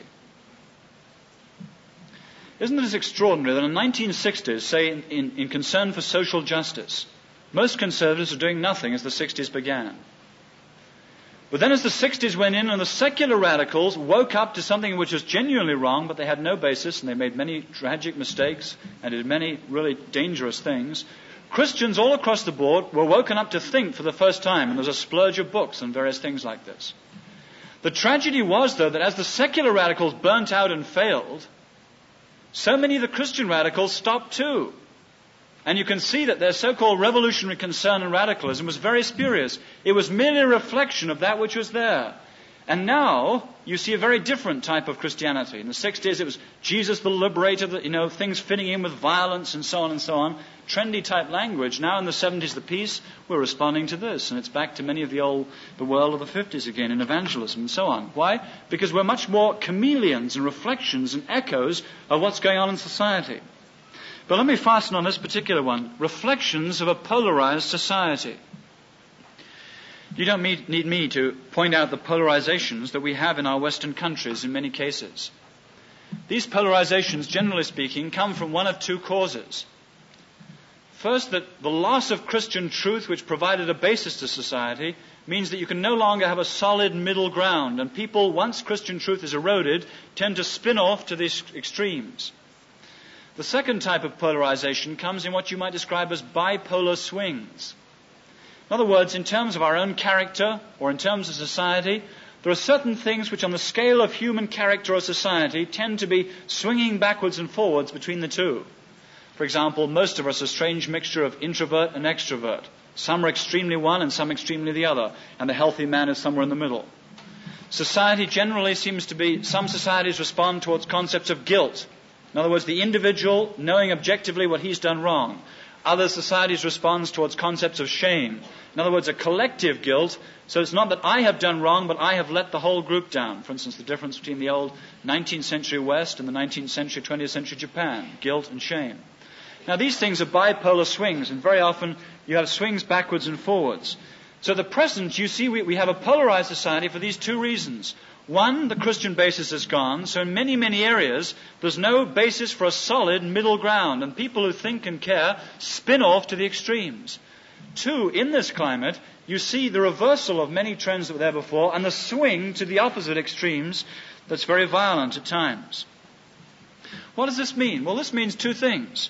Isn't it extraordinary that in the 1960s, say in concern for social justice, most conservatives were doing nothing as the 60s began. But then as the 60s went in and the secular radicals woke up to something which was genuinely wrong, but they had no basis and they made many tragic mistakes and did many really dangerous things, Christians all across the board were woken up to think for the first time, and there's a splurge of books and various things like this. The tragedy was, though, that as the secular radicals burnt out and failed, so many of the Christian radicals stopped too. And you can see that their so-called revolutionary concern and radicalism was very spurious. It was merely a reflection of that which was there. And now you see a very different type of Christianity. In the 60s it was Jesus the liberator, things fitting in with violence and so on. Trendy type language. Now in the 70s, the peace, we're responding to this. And it's back to many of the world of the 50s again in evangelism and so on. Why? Because we're much more chameleons and reflections and echoes of what's going on in society. But let me fasten on this particular one. Reflections of a polarized society. You don't need me to point out the polarizations that we have in our Western countries in many cases. These polarizations, generally speaking, come from one of two causes. First, that the loss of Christian truth, which provided a basis to society, means that you can no longer have a solid middle ground. And people, once Christian truth is eroded, tend to spin off to these extremes. The second type of polarization comes in what you might describe as bipolar swings. In other words, in terms of our own character or in terms of society, there are certain things which on the scale of human character or society tend to be swinging backwards and forwards between the two. For example, most of us are a strange mixture of introvert and extrovert. Some are extremely one and some extremely the other, and the healthy man is somewhere in the middle. Society generally seems to be, some societies respond towards concepts of guilt. In other words, the individual knowing objectively what he's done wrong. Other societies respond towards concepts of shame. In other words, a collective guilt. So it's not that I have done wrong, but I have let the whole group down. For instance, the difference between the old 19th century West and the 19th century, 20th century Japan. Guilt and shame. Now these things are bipolar swings, and very often you have swings backwards and forwards. So at the present, you see, we have a polarized society for these two reasons. One, the Christian basis is gone, so in many, many areas, there's no basis for a solid middle ground, and people who think and care spin off to the extremes. Two, in this climate, you see the reversal of many trends that were there before, and the swing to the opposite extremes that's very violent at times. What does this mean? Well, this means two things.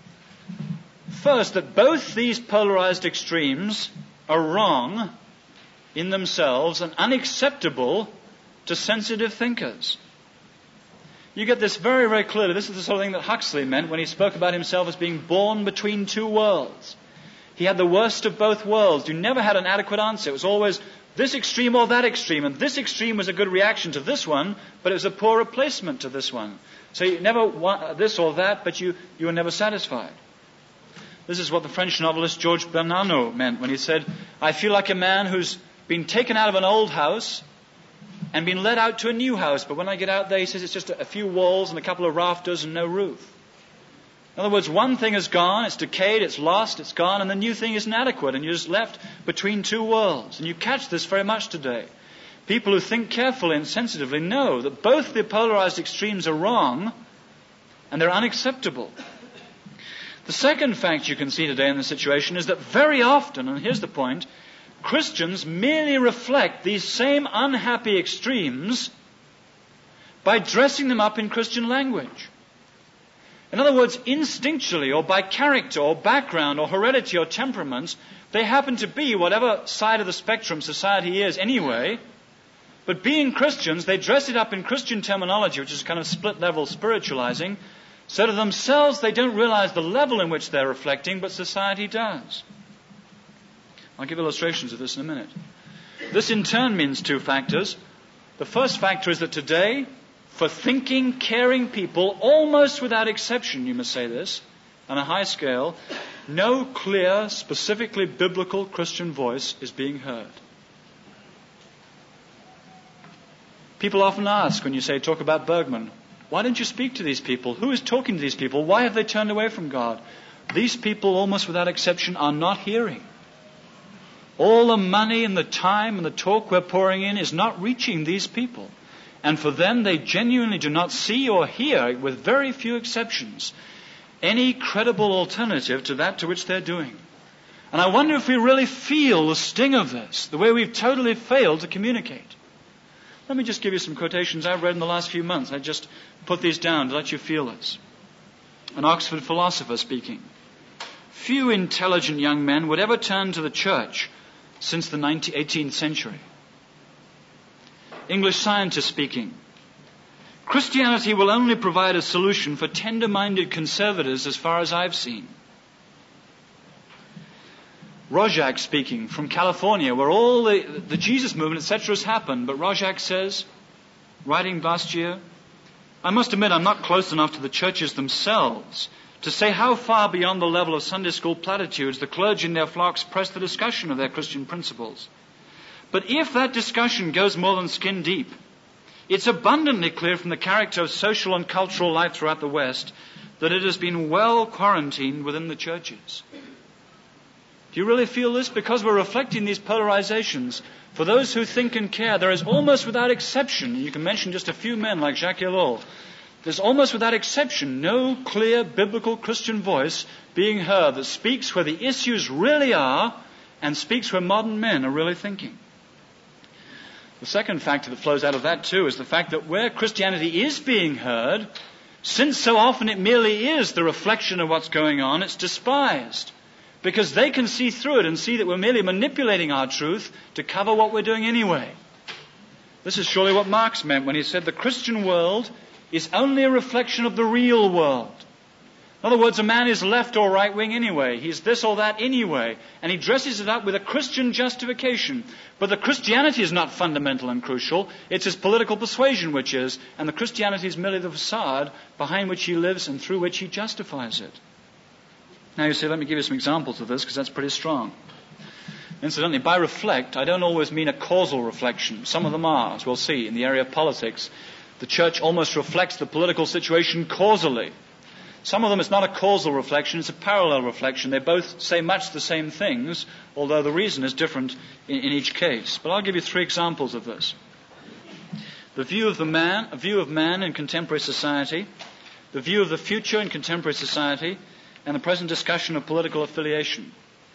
First, that both these polarized extremes are wrong in themselves and unacceptable to sensitive thinkers. You get this very, very clearly. This is the sort of thing that Huxley meant when he spoke about himself as being born between two worlds. He had the worst of both worlds. You never had an adequate answer. It was always this extreme or that extreme, and this extreme was a good reaction to this one, but it was a poor replacement to this one. So you never want this or that, but you were never satisfied. This is what the French novelist Georges Bernanos meant when he said, I feel like a man who's been taken out of an old house and been led out to a new house, but when I get out there, he says, it's just a few walls and a couple of rafters and no roof. In other words, one thing is gone, it's decayed, it's lost, it's gone, and the new thing is inadequate, and you're just left between two worlds. And you catch this very much today. People who think carefully and sensitively know that both the polarized extremes are wrong, and they're unacceptable. The second fact you can see today in the situation is that very often, and here's the point, Christians merely reflect these same unhappy extremes by dressing them up in Christian language. In other words, instinctually or by character or background or heredity or temperament, they happen to be whatever side of the spectrum society is anyway, but being Christians, they dress it up in Christian terminology, which is kind of split-level spiritualizing, so to themselves they don't realize the level in which they're reflecting, but society does. I'll give illustrations of this in a minute. This in turn means two factors. The first factor is that today, for thinking, caring people, almost without exception, you must say this, on a high scale, no clear, specifically biblical Christian voice is being heard. People often ask when you say, talk about Bergman, why don't you speak to these people? Who is talking to these people? Why have they turned away from God? These people, almost without exception, are not hearing. All the money and the time and the talk we're pouring in is not reaching these people. And for them, they genuinely do not see or hear, with very few exceptions, any credible alternative to that to which they're doing. And I wonder if we really feel the sting of this, the way we've totally failed to communicate. Let me just give you some quotations I've read in the last few months. I just put these down to let you feel this. An Oxford philosopher speaking. Few intelligent young men would ever turn to the church since the 18th century. English scientist speaking. Christianity will only provide a solution for tender-minded conservatives as far as I've seen. Rojak speaking from California, where all the Jesus movement, etc. has happened. But Rojak says, writing last year, I must admit I'm not close enough to the churches themselves to say how far beyond the level of Sunday school platitudes the clergy in their flocks press the discussion of their Christian principles. But if that discussion goes more than skin deep, it's abundantly clear from the character of social and cultural life throughout the West that it has been well quarantined within the churches. Do you really feel this? Because we're reflecting these polarizations. For those who think and care, there is almost without exception, and you can mention just a few men like Jacques Ellul, there's almost without exception no clear biblical Christian voice being heard that speaks where the issues really are and speaks where modern men are really thinking. The second factor that flows out of that too is the fact that where Christianity is being heard, since so often it merely is the reflection of what's going on, it's despised. Because they can see through it and see that we're merely manipulating our truth to cover what we're doing anyway. This is surely what Marx meant when he said the Christian world is only a reflection of the real world. In other words, a man is left or right wing anyway. He's this or that anyway. And he dresses it up with a Christian justification. But the Christianity is not fundamental and crucial. It's his political persuasion which is. And the Christianity is merely the facade behind which he lives and through which he justifies it. Now you say, let me give you some examples of this because that's pretty strong. Incidentally, by reflect, I don't always mean a causal reflection. Some of them are, as we'll see, in the area of politics. The church almost reflects the political situation causally. Some of them, it's not a causal reflection, it's a parallel reflection. They both say much the same things, although the reason is different in each case. But I'll give you 3 examples of this. The view of man in contemporary society, the view of the future in contemporary society, and the present discussion of political affiliation.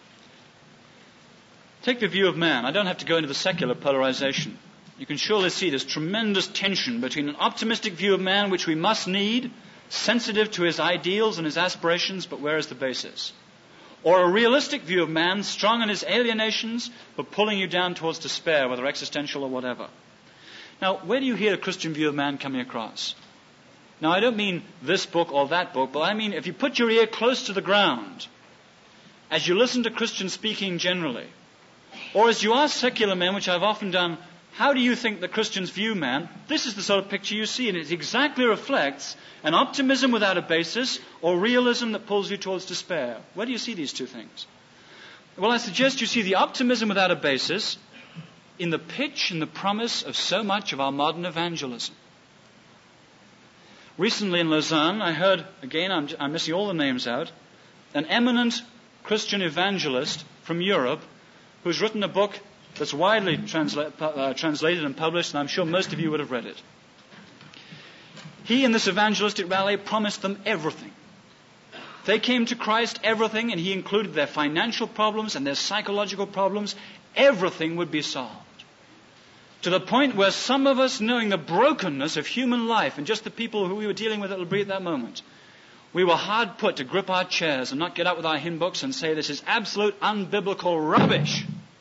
Take the view of man. I don't have to go into the secular polarization. You can surely see this tremendous tension between an optimistic view of man, which we must need, sensitive to his ideals and his aspirations, but where is the basis? Or a realistic view of man, strong in his alienations, but pulling you down towards despair, whether existential or whatever. Now, where do you hear a Christian view of man coming across? Now, I don't mean this book or that book, but I mean if you put your ear close to the ground, as you listen to Christian speaking generally, or as you ask secular men, which I've often done, how do you think the Christians view man? This is the sort of picture you see, and it exactly reflects an optimism without a basis or realism that pulls you towards despair. Where do you see these two things? Well, I suggest you see the optimism without a basis in the pitch and the promise of so much of our modern evangelism. Recently in Lausanne, I heard, again, I'm missing all the names out, an eminent Christian evangelist from Europe who's written a book that's widely translated and published, and I'm sure most of you would have read it. He, in this evangelistic rally, promised them everything. They came to Christ, everything, and he included their financial problems and their psychological problems. Everything would be solved. To the point where some of us, knowing the brokenness of human life and just the people who we were dealing with at that moment, we were hard put to grip our chairs and not get up with our hymn books and say, this is absolute unbiblical rubbish.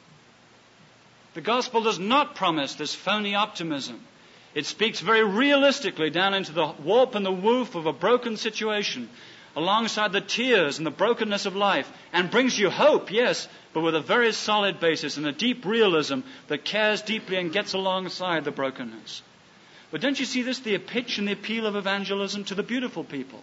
The gospel does not promise this phony optimism. It speaks very realistically down into the warp and the woof of a broken situation, alongside the tears and the brokenness of life, and brings you hope, yes, but with a very solid basis and a deep realism that cares deeply and gets alongside the brokenness. But don't you see this, the pitch and the appeal of evangelism to the beautiful people?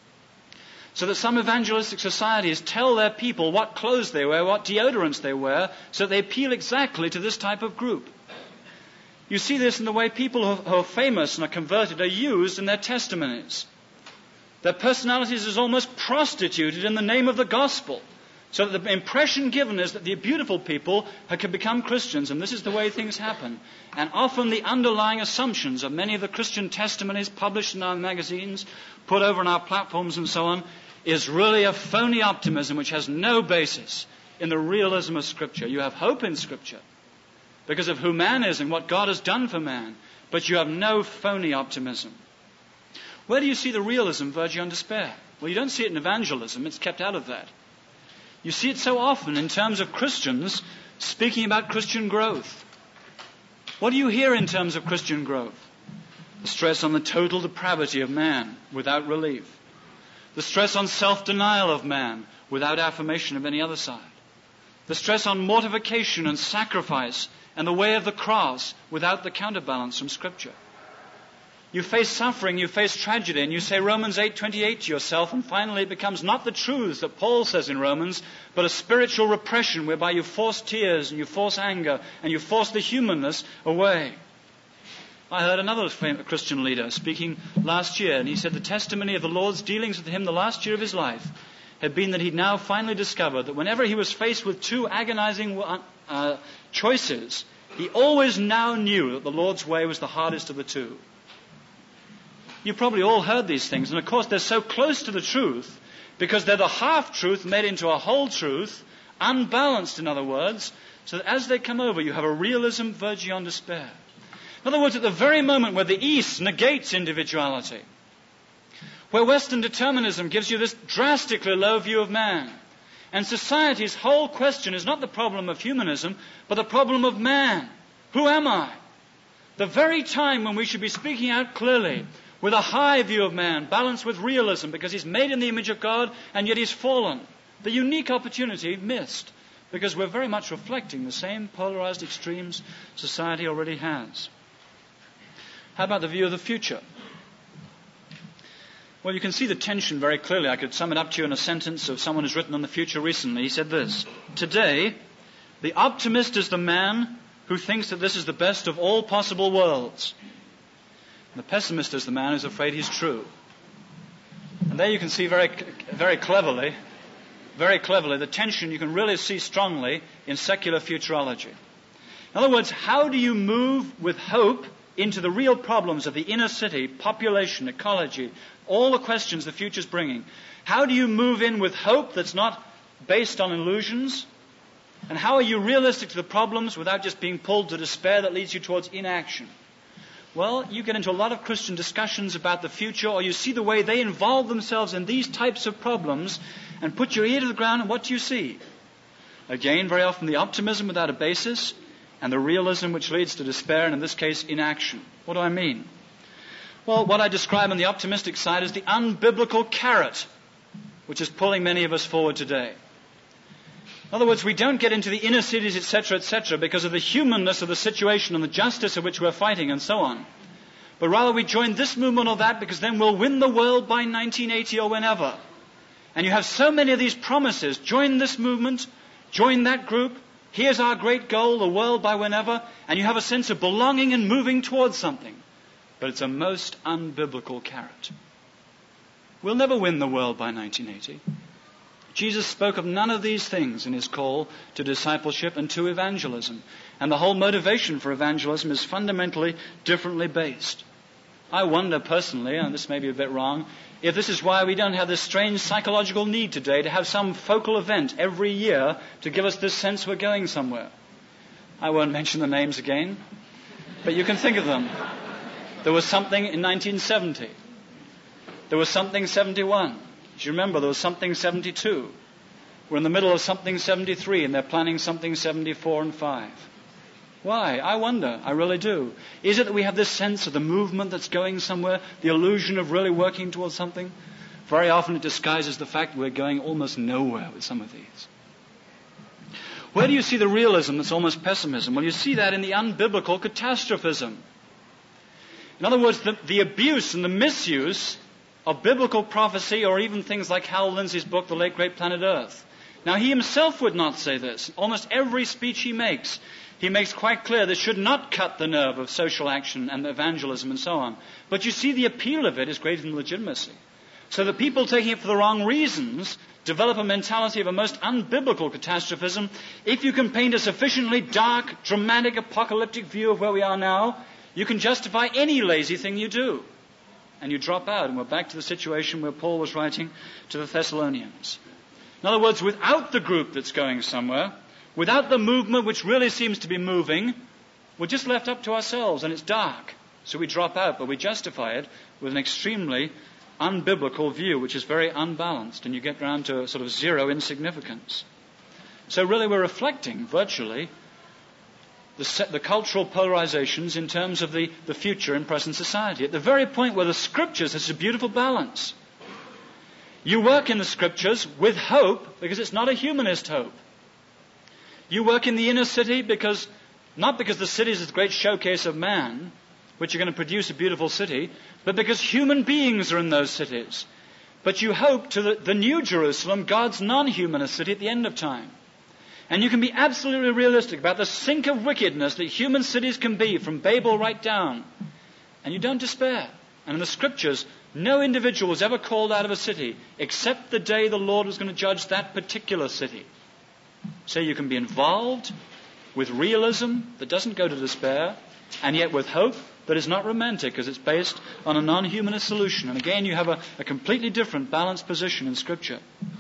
So that some evangelistic societies tell their people what clothes they wear, what deodorants they wear, so they appeal exactly to this type of group. You see this in the way people who are famous and are converted are used in their testimonies. Their personalities is almost prostituted in the name of the gospel, so that the impression given is that the beautiful people can become Christians, and this is the way things happen. And often the underlying assumptions of many of the Christian testimonies published in our magazines, put over on our platforms and so on, is really a phony optimism which has no basis in the realism of Scripture. You have hope in Scripture because of who man is and what God has done for man, but you have no phony optimism. Where do you see the realism verging on despair? Well, you don't see it in evangelism. It's kept out of that. You see it so often in terms of Christians speaking about Christian growth. What do you hear in terms of Christian growth? The stress on the total depravity of man without relief. The stress on self-denial of man without affirmation of any other side. The stress on mortification and sacrifice and the way of the cross without the counterbalance from Scripture. You face suffering, you face tragedy, and you say Romans 8:28 to yourself, and finally it becomes not the truths that Paul says in Romans, but a spiritual repression whereby you force tears and you force anger and you force the humanness away. I heard another Christian leader speaking last year, and he said the testimony of the Lord's dealings with him the last year of his life had been that he'd now finally discovered that whenever he was faced with two agonizing choices, he always now knew that the Lord's way was the hardest of the two. You probably all heard these things, and of course they're so close to the truth because they're the half-truth made into a whole truth, unbalanced in other words, so that as they come over you have a realism verging on despair. In other words, at the very moment where the East negates individuality, where Western determinism gives you this drastically low view of man, and society's whole question is not the problem of humanism, but the problem of man. Who am I? The very time when we should be speaking out clearly, with a high view of man, balanced with realism, because he's made in the image of God and yet he's fallen. The unique opportunity missed, because we're very much reflecting the same polarized extremes society already has. How about the view of the future? Well, you can see the tension very clearly. I could sum it up to you in a sentence of someone who's written on the future recently. He said this: today, the optimist is the man who thinks that this is the best of all possible worlds. And the pessimist is the man who's afraid he's true. And there you can see very cleverly, the tension you can really see strongly in secular futurology. In other words, how do you move with hope into the real problems of the inner city, population, ecology, all the questions the future's bringing? How do you move in with hope that's not based on illusions? And how are you realistic to the problems without just being pulled to despair that leads you towards inaction? Well, you get into a lot of Christian discussions about the future, or you see the way they involve themselves in these types of problems, and put your ear to the ground, and what do you see? Again, very often the optimism without a basis, and the realism which leads to despair, and in this case, inaction. What do I mean? Well, what I describe on the optimistic side is the unbiblical carrot, which is pulling many of us forward today. In other words, we don't get into the inner cities, etc., because of the humanness of the situation and the justice of which we're fighting and so on. But rather we join this movement or that, because then we'll win the world by 1980 or whenever. And you have so many of these promises. Join this movement, join that group, here's our great goal, the world by whenever, and you have a sense of belonging and moving towards something. But it's a most unbiblical carrot. We'll never win the world by 1980. Jesus spoke of none of these things in his call to discipleship and to evangelism. And the whole motivation for evangelism is fundamentally differently based. I wonder personally, and this may be a bit wrong, if this is why we don't have this strange psychological need today to have some focal event every year to give us this sense we're going somewhere. I won't mention the names again, but you can think of them. There was something in 1970. There was something 71. Do you remember there was something 72? We're in the middle of something 73, and they're planning something 74 and 5. Why? I wonder. I really do. Is it that we have this sense of the movement that's going somewhere, the illusion of really working towards something? Very often it disguises the fact we're going almost nowhere with some of these. Where do you see the realism that's almost pessimism? Well, you see that in the unbiblical catastrophism. In other words, the abuse and the misuse of biblical prophecy, or even things like Hal Lindsey's book, The Late Great Planet Earth. Now, he himself would not say this. Almost every speech he makes quite clear this should not cut the nerve of social action and evangelism and so on. But you see the appeal of it is greater than legitimacy. So that people taking it for the wrong reasons develop a mentality of a most unbiblical catastrophism. If you can paint a sufficiently dark, dramatic, apocalyptic view of where we are now, you can justify any lazy thing you do. And you drop out, and we're back to the situation where Paul was writing to the Thessalonians. In other words, without the group that's going somewhere, without the movement which really seems to be moving, we're just left up to ourselves, and it's dark. So we drop out, but we justify it with an extremely unbiblical view, which is very unbalanced, and you get down to a sort of zero insignificance. So really we're reflecting, virtually, the cultural polarizations in terms of the future in present society. At the very point where the Scriptures has a beautiful balance. You work in the Scriptures with hope, because it's not a humanist hope. You work in the inner city not because the city is a great showcase of man, which are going to produce a beautiful city, but because human beings are in those cities. But you hope to the new Jerusalem, God's non-humanist city at the end of time. And you can be absolutely realistic about the sink of wickedness that human cities can be, from Babel right down. And you don't despair. And in the Scriptures, no individual was ever called out of a city except the day the Lord was going to judge that particular city. So you can be involved with realism that doesn't go to despair, and yet with hope that is not romantic, because it's based on a non-humanist solution. And again, you have a completely different balanced position in Scripture.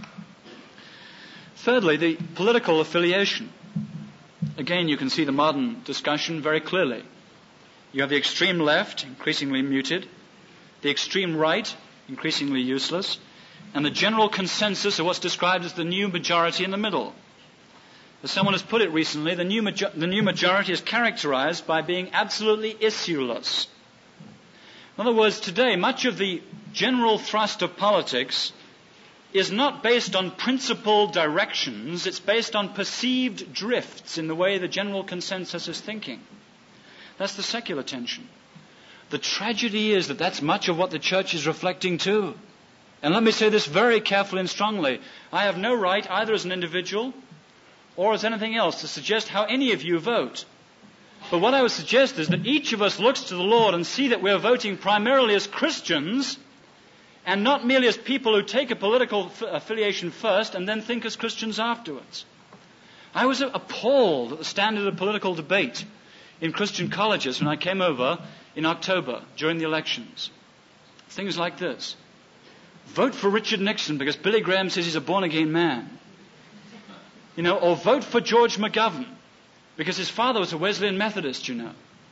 Thirdly, the political affiliation. Again, you can see the modern discussion very clearly. You have the extreme left, increasingly muted, the extreme right, increasingly useless, and the general consensus of what's described as the new majority in the middle. As someone has put it recently, the new majority is characterized by being absolutely issueless. In other words, today, much of the general thrust of politics is not based on principled directions, it's based on perceived drifts in the way the general consensus is thinking. That's the secular tension. The tragedy is that that's much of what the church is reflecting too. And let me say this very carefully and strongly. I have no right, either as an individual or as anything else, to suggest how any of you vote. But what I would suggest is that each of us looks to the Lord and see that we're voting primarily as Christians and not merely as people who take a political affiliation first and then think as Christians afterwards. I was appalled at the standard of political debate in Christian colleges when I came over in October during the elections. Things like this. Vote for Richard Nixon because Billy Graham says he's a born-again man. Or vote for George McGovern because his father was a Wesleyan Methodist, In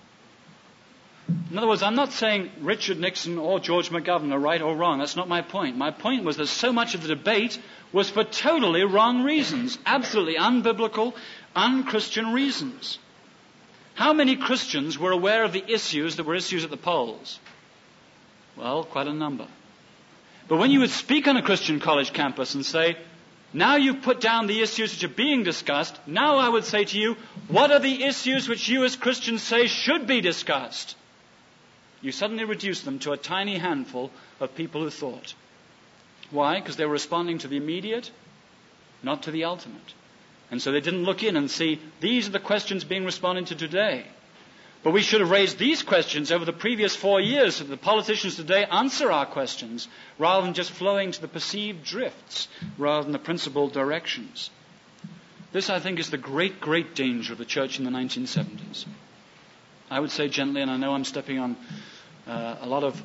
other words, I'm not saying Richard Nixon or George McGovern are right or wrong. That's not my point. My point was that so much of the debate was for totally wrong reasons, absolutely unbiblical, unchristian reasons. How many Christians were aware of the issues that were issues at the polls? Well, quite a number. But when you would speak on a Christian college campus and say, now you've put down the issues which are being discussed, now I would say to you, what are the issues which you as Christians say should be discussed? You suddenly reduce them to a tiny handful of people who thought. Why? Because they were responding to the immediate, not to the ultimate. And so they didn't look in and see, these are the questions being responded to today. But we should have raised these questions over the previous 4 years so that the politicians today answer our questions rather than just flowing to the perceived drifts rather than the principled directions. This, I think, is the great, great danger of the church in the 1970s. I would say gently, and I know I'm stepping on a lot of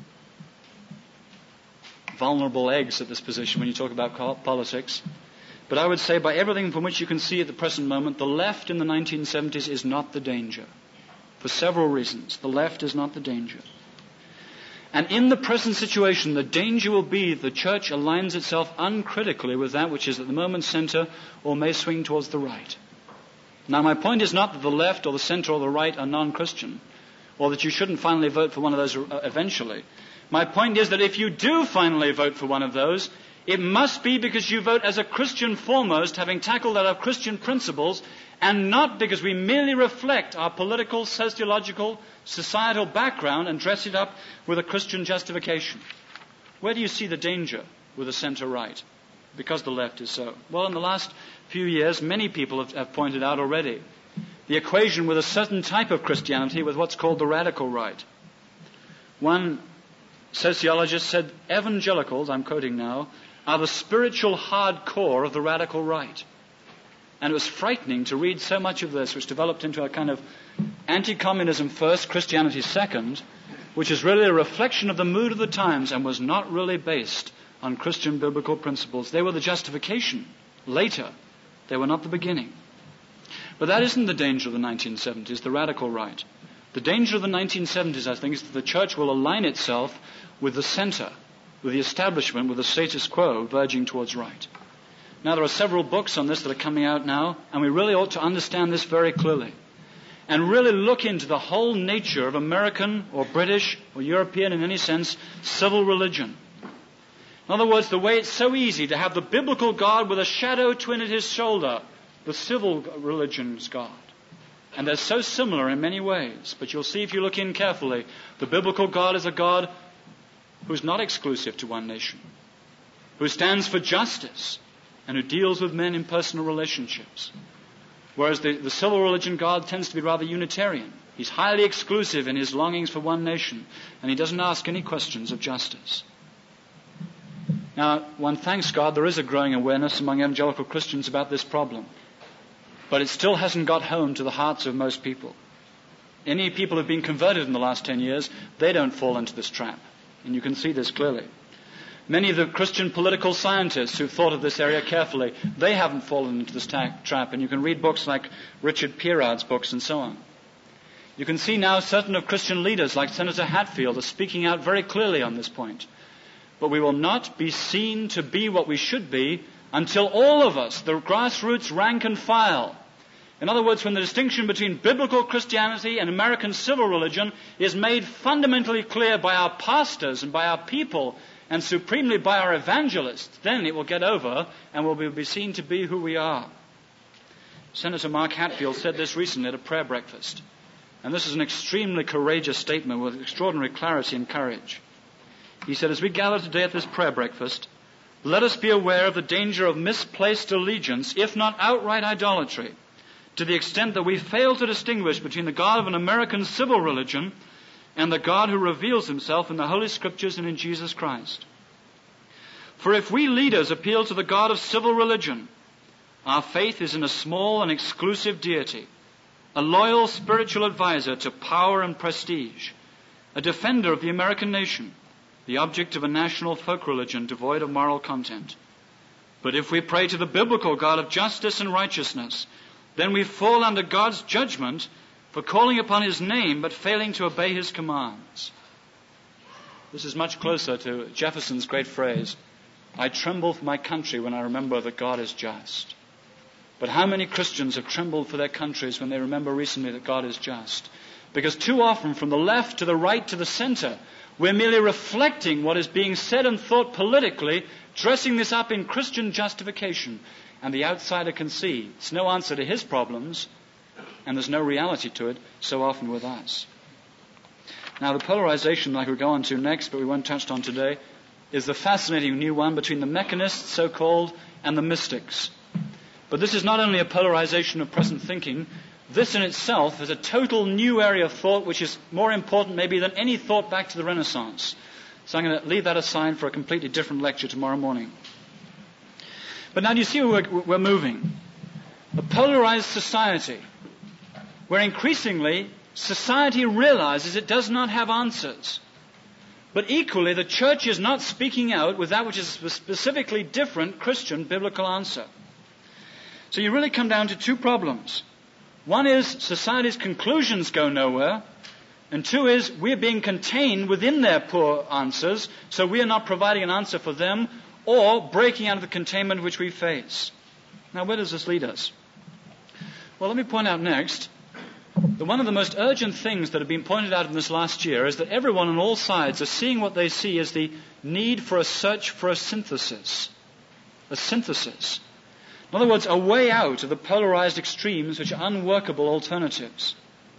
vulnerable eggs at this position when you talk about politics, but I would say by everything from which you can see at the present moment, the left in the 1970s is not the danger. For several reasons, the left is not the danger. And in the present situation, the danger will be the church aligns itself uncritically with that which is at the moment center or may swing towards the right. Now, my point is not that the left or the center or the right are non-Christian, or that you shouldn't finally vote for one of those eventually. My point is that if you do finally vote for one of those, it must be because you vote as a Christian foremost, having tackled out our Christian principles, and not because we merely reflect our political, sociological, societal background and dress it up with a Christian justification. Where do you see the danger with the center-right? Because the left is so. Well, in the last few years, many people have pointed out already the equation with a certain type of Christianity with what's called the radical right. One sociologist said, evangelicals, I'm quoting now, are the spiritual hardcore of the radical right. And it was frightening to read so much of this, which developed into a kind of anti-communism first, Christianity second, which is really a reflection of the mood of the times and was not really based on Christian biblical principles. They were the justification later. They were not the beginning. But that isn't the danger of the 1970s, the radical right. The danger of the 1970s, I think, is that the church will align itself with the center, with the establishment, with the status quo verging towards right. Now, there are several books on this that are coming out now, and we really ought to understand this very clearly and really look into the whole nature of American or British or European, in any sense, civil religion. In other words, the way it's so easy to have the biblical God with a shadow twin at his shoulder, the civil religion's God. And they're so similar in many ways, but you'll see if you look in carefully, the biblical God is a God who's not exclusive to one nation, who stands for justice, and who deals with men in personal relationships. Whereas the civil religion God tends to be rather Unitarian. He's highly exclusive in his longings for one nation, and he doesn't ask any questions of justice. Now, one thanks God there is a growing awareness among evangelical Christians about this problem. But it still hasn't got home to the hearts of most people. Any people who have been converted in the last 10 years, they don't fall into this trap. And you can see this clearly. Many of the Christian political scientists who've thought of this area carefully, they haven't fallen into this trap. And you can read books like Richard Pierard's books and so on. You can see now certain of Christian leaders like Senator Hatfield are speaking out very clearly on this point. But we will not be seen to be what we should be until all of us, the grassroots rank and file, In other words, when the distinction between biblical Christianity and American civil religion is made fundamentally clear by our pastors and by our people and supremely by our evangelists, then it will get over and we'll be seen to be who we are. Senator Mark Hatfield said this recently at a prayer breakfast. And this is an extremely courageous statement with extraordinary clarity and courage. He said, as we gather today at this prayer breakfast, let us be aware of the danger of misplaced allegiance, if not outright idolatry, to the extent that we fail to distinguish between the God of an American civil religion and the God who reveals himself in the Holy Scriptures and in Jesus Christ. For if we leaders appeal to the God of civil religion, our faith is in a small and exclusive deity, a loyal spiritual advisor to power and prestige, a defender of the American nation, the object of a national folk religion devoid of moral content. But if we pray to the biblical God of justice and righteousness, then we fall under God's judgment for calling upon his name but failing to obey his commands. This is much closer to Jefferson's great phrase, I tremble for my country when I remember that God is just. But how many Christians have trembled for their countries when they remember recently that God is just? Because too often from the left to the right to the center, we're merely reflecting what is being said and thought politically, dressing this up in Christian justification. And the outsider can see it's no answer to his problems, and there's no reality to it so often with us. Now the polarization I could go on to next, but we won't touch on today, is the fascinating new one between the mechanists, so-called, and the mystics. But this is not only a polarization of present thinking, this in itself is a total new area of thought which is more important maybe than any thought back to the Renaissance. So I'm going to leave that aside for a completely different lecture tomorrow morning. But now do you see where we're moving? A polarized society, where increasingly society realizes it does not have answers. But equally the church is not speaking out with that which is a specifically different Christian biblical answer. So you really come down to two problems. One is society's conclusions go nowhere, and two is we're being contained within their poor answers, so we are not providing an answer for them or breaking out of the containment which we face. Now, where does this lead us? Well, let me point out next that one of the most urgent things that have been pointed out in this last year is that everyone on all sides are seeing what they see as the need for a search for a synthesis. A synthesis. In other words, a way out of the polarized extremes which are unworkable alternatives.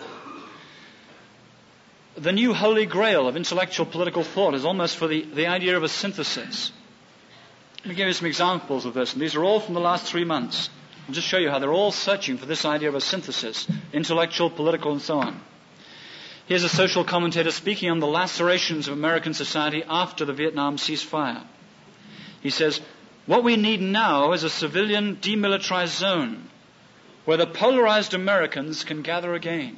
The new holy grail of intellectual political thought is almost for the idea of a synthesis. Let me give you some examples of this, and these are all from the last 3 months. I'll just show you how they're all searching for this idea of a synthesis, intellectual, political, and so on. Here's a social commentator speaking on the lacerations of American society after the Vietnam ceasefire. He says, what we need now is a civilian demilitarized zone where the polarized Americans can gather again.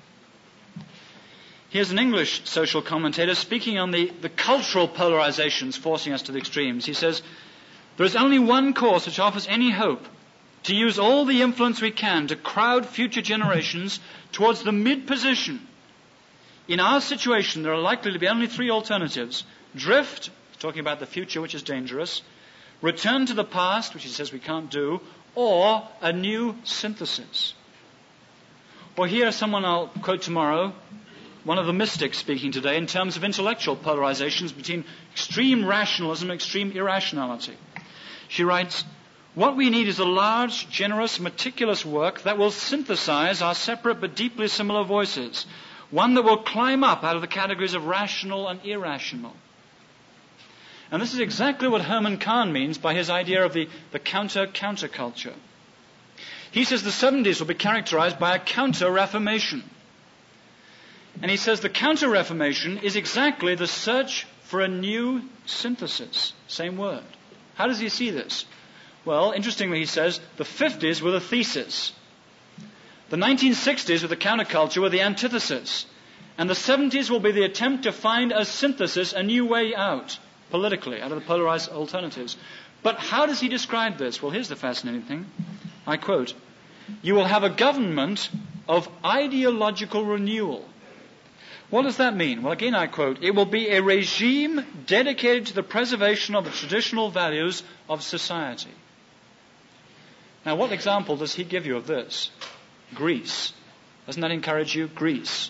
Here's an English social commentator speaking on the cultural polarizations forcing us to the extremes. He says, there is only one course which offers any hope, to use all the influence we can to crowd future generations towards the mid-position. In our situation, there are likely to be only three alternatives. Drift, talking about the future which is dangerous, return to the past, which he says we can't do, or a new synthesis. Or here is someone I'll quote tomorrow, one of the mystics speaking today in terms of intellectual polarizations between extreme rationalism and extreme irrationality. She writes, what we need is a large, generous, meticulous work that will synthesize our separate but deeply similar voices, one that will climb up out of the categories of rational and irrational. And this is exactly what Herman Kahn means by his idea of the counterculture. He says the 70s will be characterized by a counter-reformation. And he says the counter-reformation is exactly the search for a new synthesis. Same word. How does he see this? Well, interestingly, he says the 50s were the thesis. The 1960s with the counterculture were the antithesis. And the 70s will be the attempt to find a synthesis, a new way out. Politically, out of the polarized alternatives. But how does he describe this? Well, here's the fascinating thing. I quote, you will have a government of ideological renewal. What does that mean? Well, again, I quote, it will be a regime dedicated to the preservation of the traditional values of society. Now, what example does he give you of this? Greece. Doesn't that encourage you? Greece.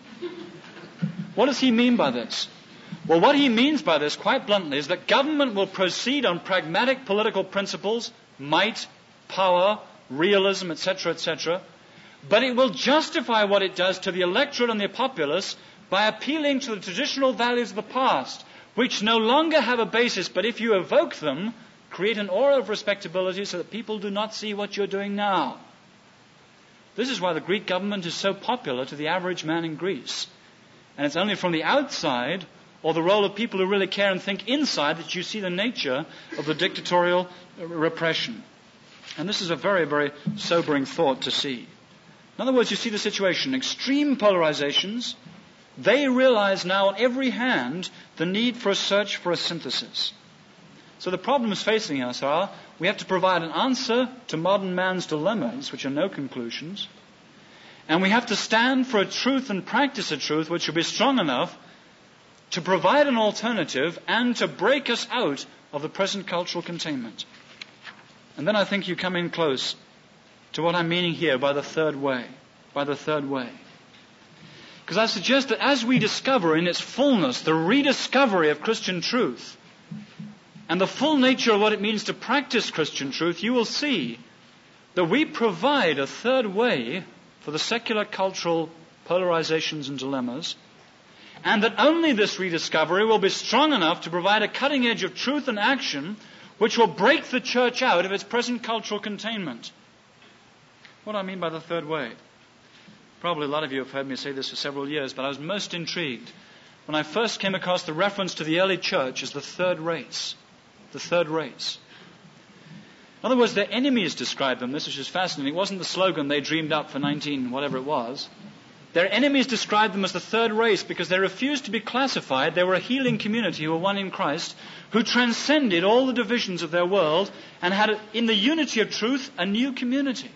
What does he mean by this? Well, what he means by this, quite bluntly, is that government will proceed on pragmatic political principles, might, power, realism, etc., but it will justify what it does to the electorate and the populace by appealing to the traditional values of the past, which no longer have a basis, but if you evoke them, create an aura of respectability so that people do not see what you're doing now. This is why the Greek government is so popular to the average man in Greece. And it's only from the outside, or the role of people who really care and think inside, that you see the nature of the dictatorial repression. And this is a very, very sobering thought to see. In other words, you see the situation. Extreme polarizations, they realize now on every hand the need for a search for a synthesis. So the problems facing us are, we have to provide an answer to modern man's dilemmas, which are no conclusions, and we have to stand for a truth and practice a truth which will be strong enough to provide an alternative and to break us out of the present cultural containment. And then I think you come in close to what I'm meaning here by the third way. By the third way. Because I suggest that as we discover in its fullness the rediscovery of Christian truth and the full nature of what it means to practice Christian truth, you will see that we provide a third way for the secular cultural polarizations and dilemmas, and that only this rediscovery will be strong enough to provide a cutting edge of truth and action which will break the church out of its present cultural containment. What do I mean by the third way? Probably a lot of you have heard me say this for several years, but I was most intrigued when I first came across the reference to the early church as the third race. The third race. In other words, their enemies described them, this which is fascinating. It wasn't the slogan they dreamed up for 19, whatever it was. Their enemies described them as the third race because they refused to be classified. They were a healing community who were one in Christ, who transcended all the divisions of their world and had, in the unity of truth, a new community.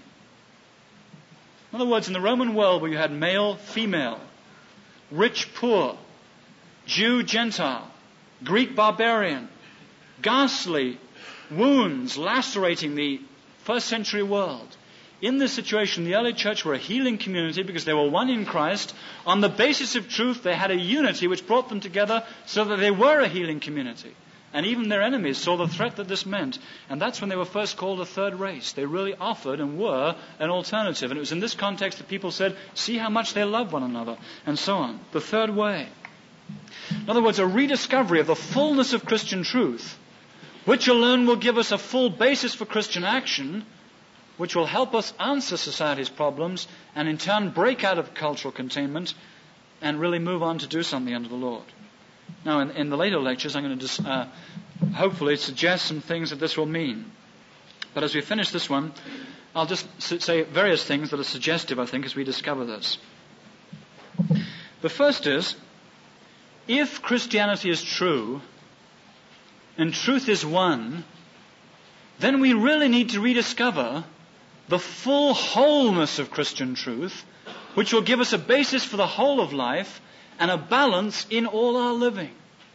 In other words, in the Roman world where you had male, female, rich, poor, Jew, Gentile, Greek, barbarian, ghastly wounds lacerating the first century world. In this situation, the early church were a healing community because they were one in Christ. On the basis of truth, they had a unity which brought them together so that they were a healing community. And even their enemies saw the threat that this meant. And that's when they were first called a third race. They really offered and were an alternative. And it was in this context that people said, see how much they love one another, and so on. The third way. In other words, a rediscovery of the fullness of Christian truth, which alone will give us a full basis for Christian action, which will help us answer society's problems and in turn break out of cultural containment and really move on to do something under the Lord. Now, in the later lectures, I'm going to hopefully suggest some things that this will mean. But as we finish this one, I'll just say various things that are suggestive, I think, as we discover this. The first is, if Christianity is true, and truth is one, then we really need to rediscover the full wholeness of Christian truth, which will give us a basis for the whole of life and a balance in all our living.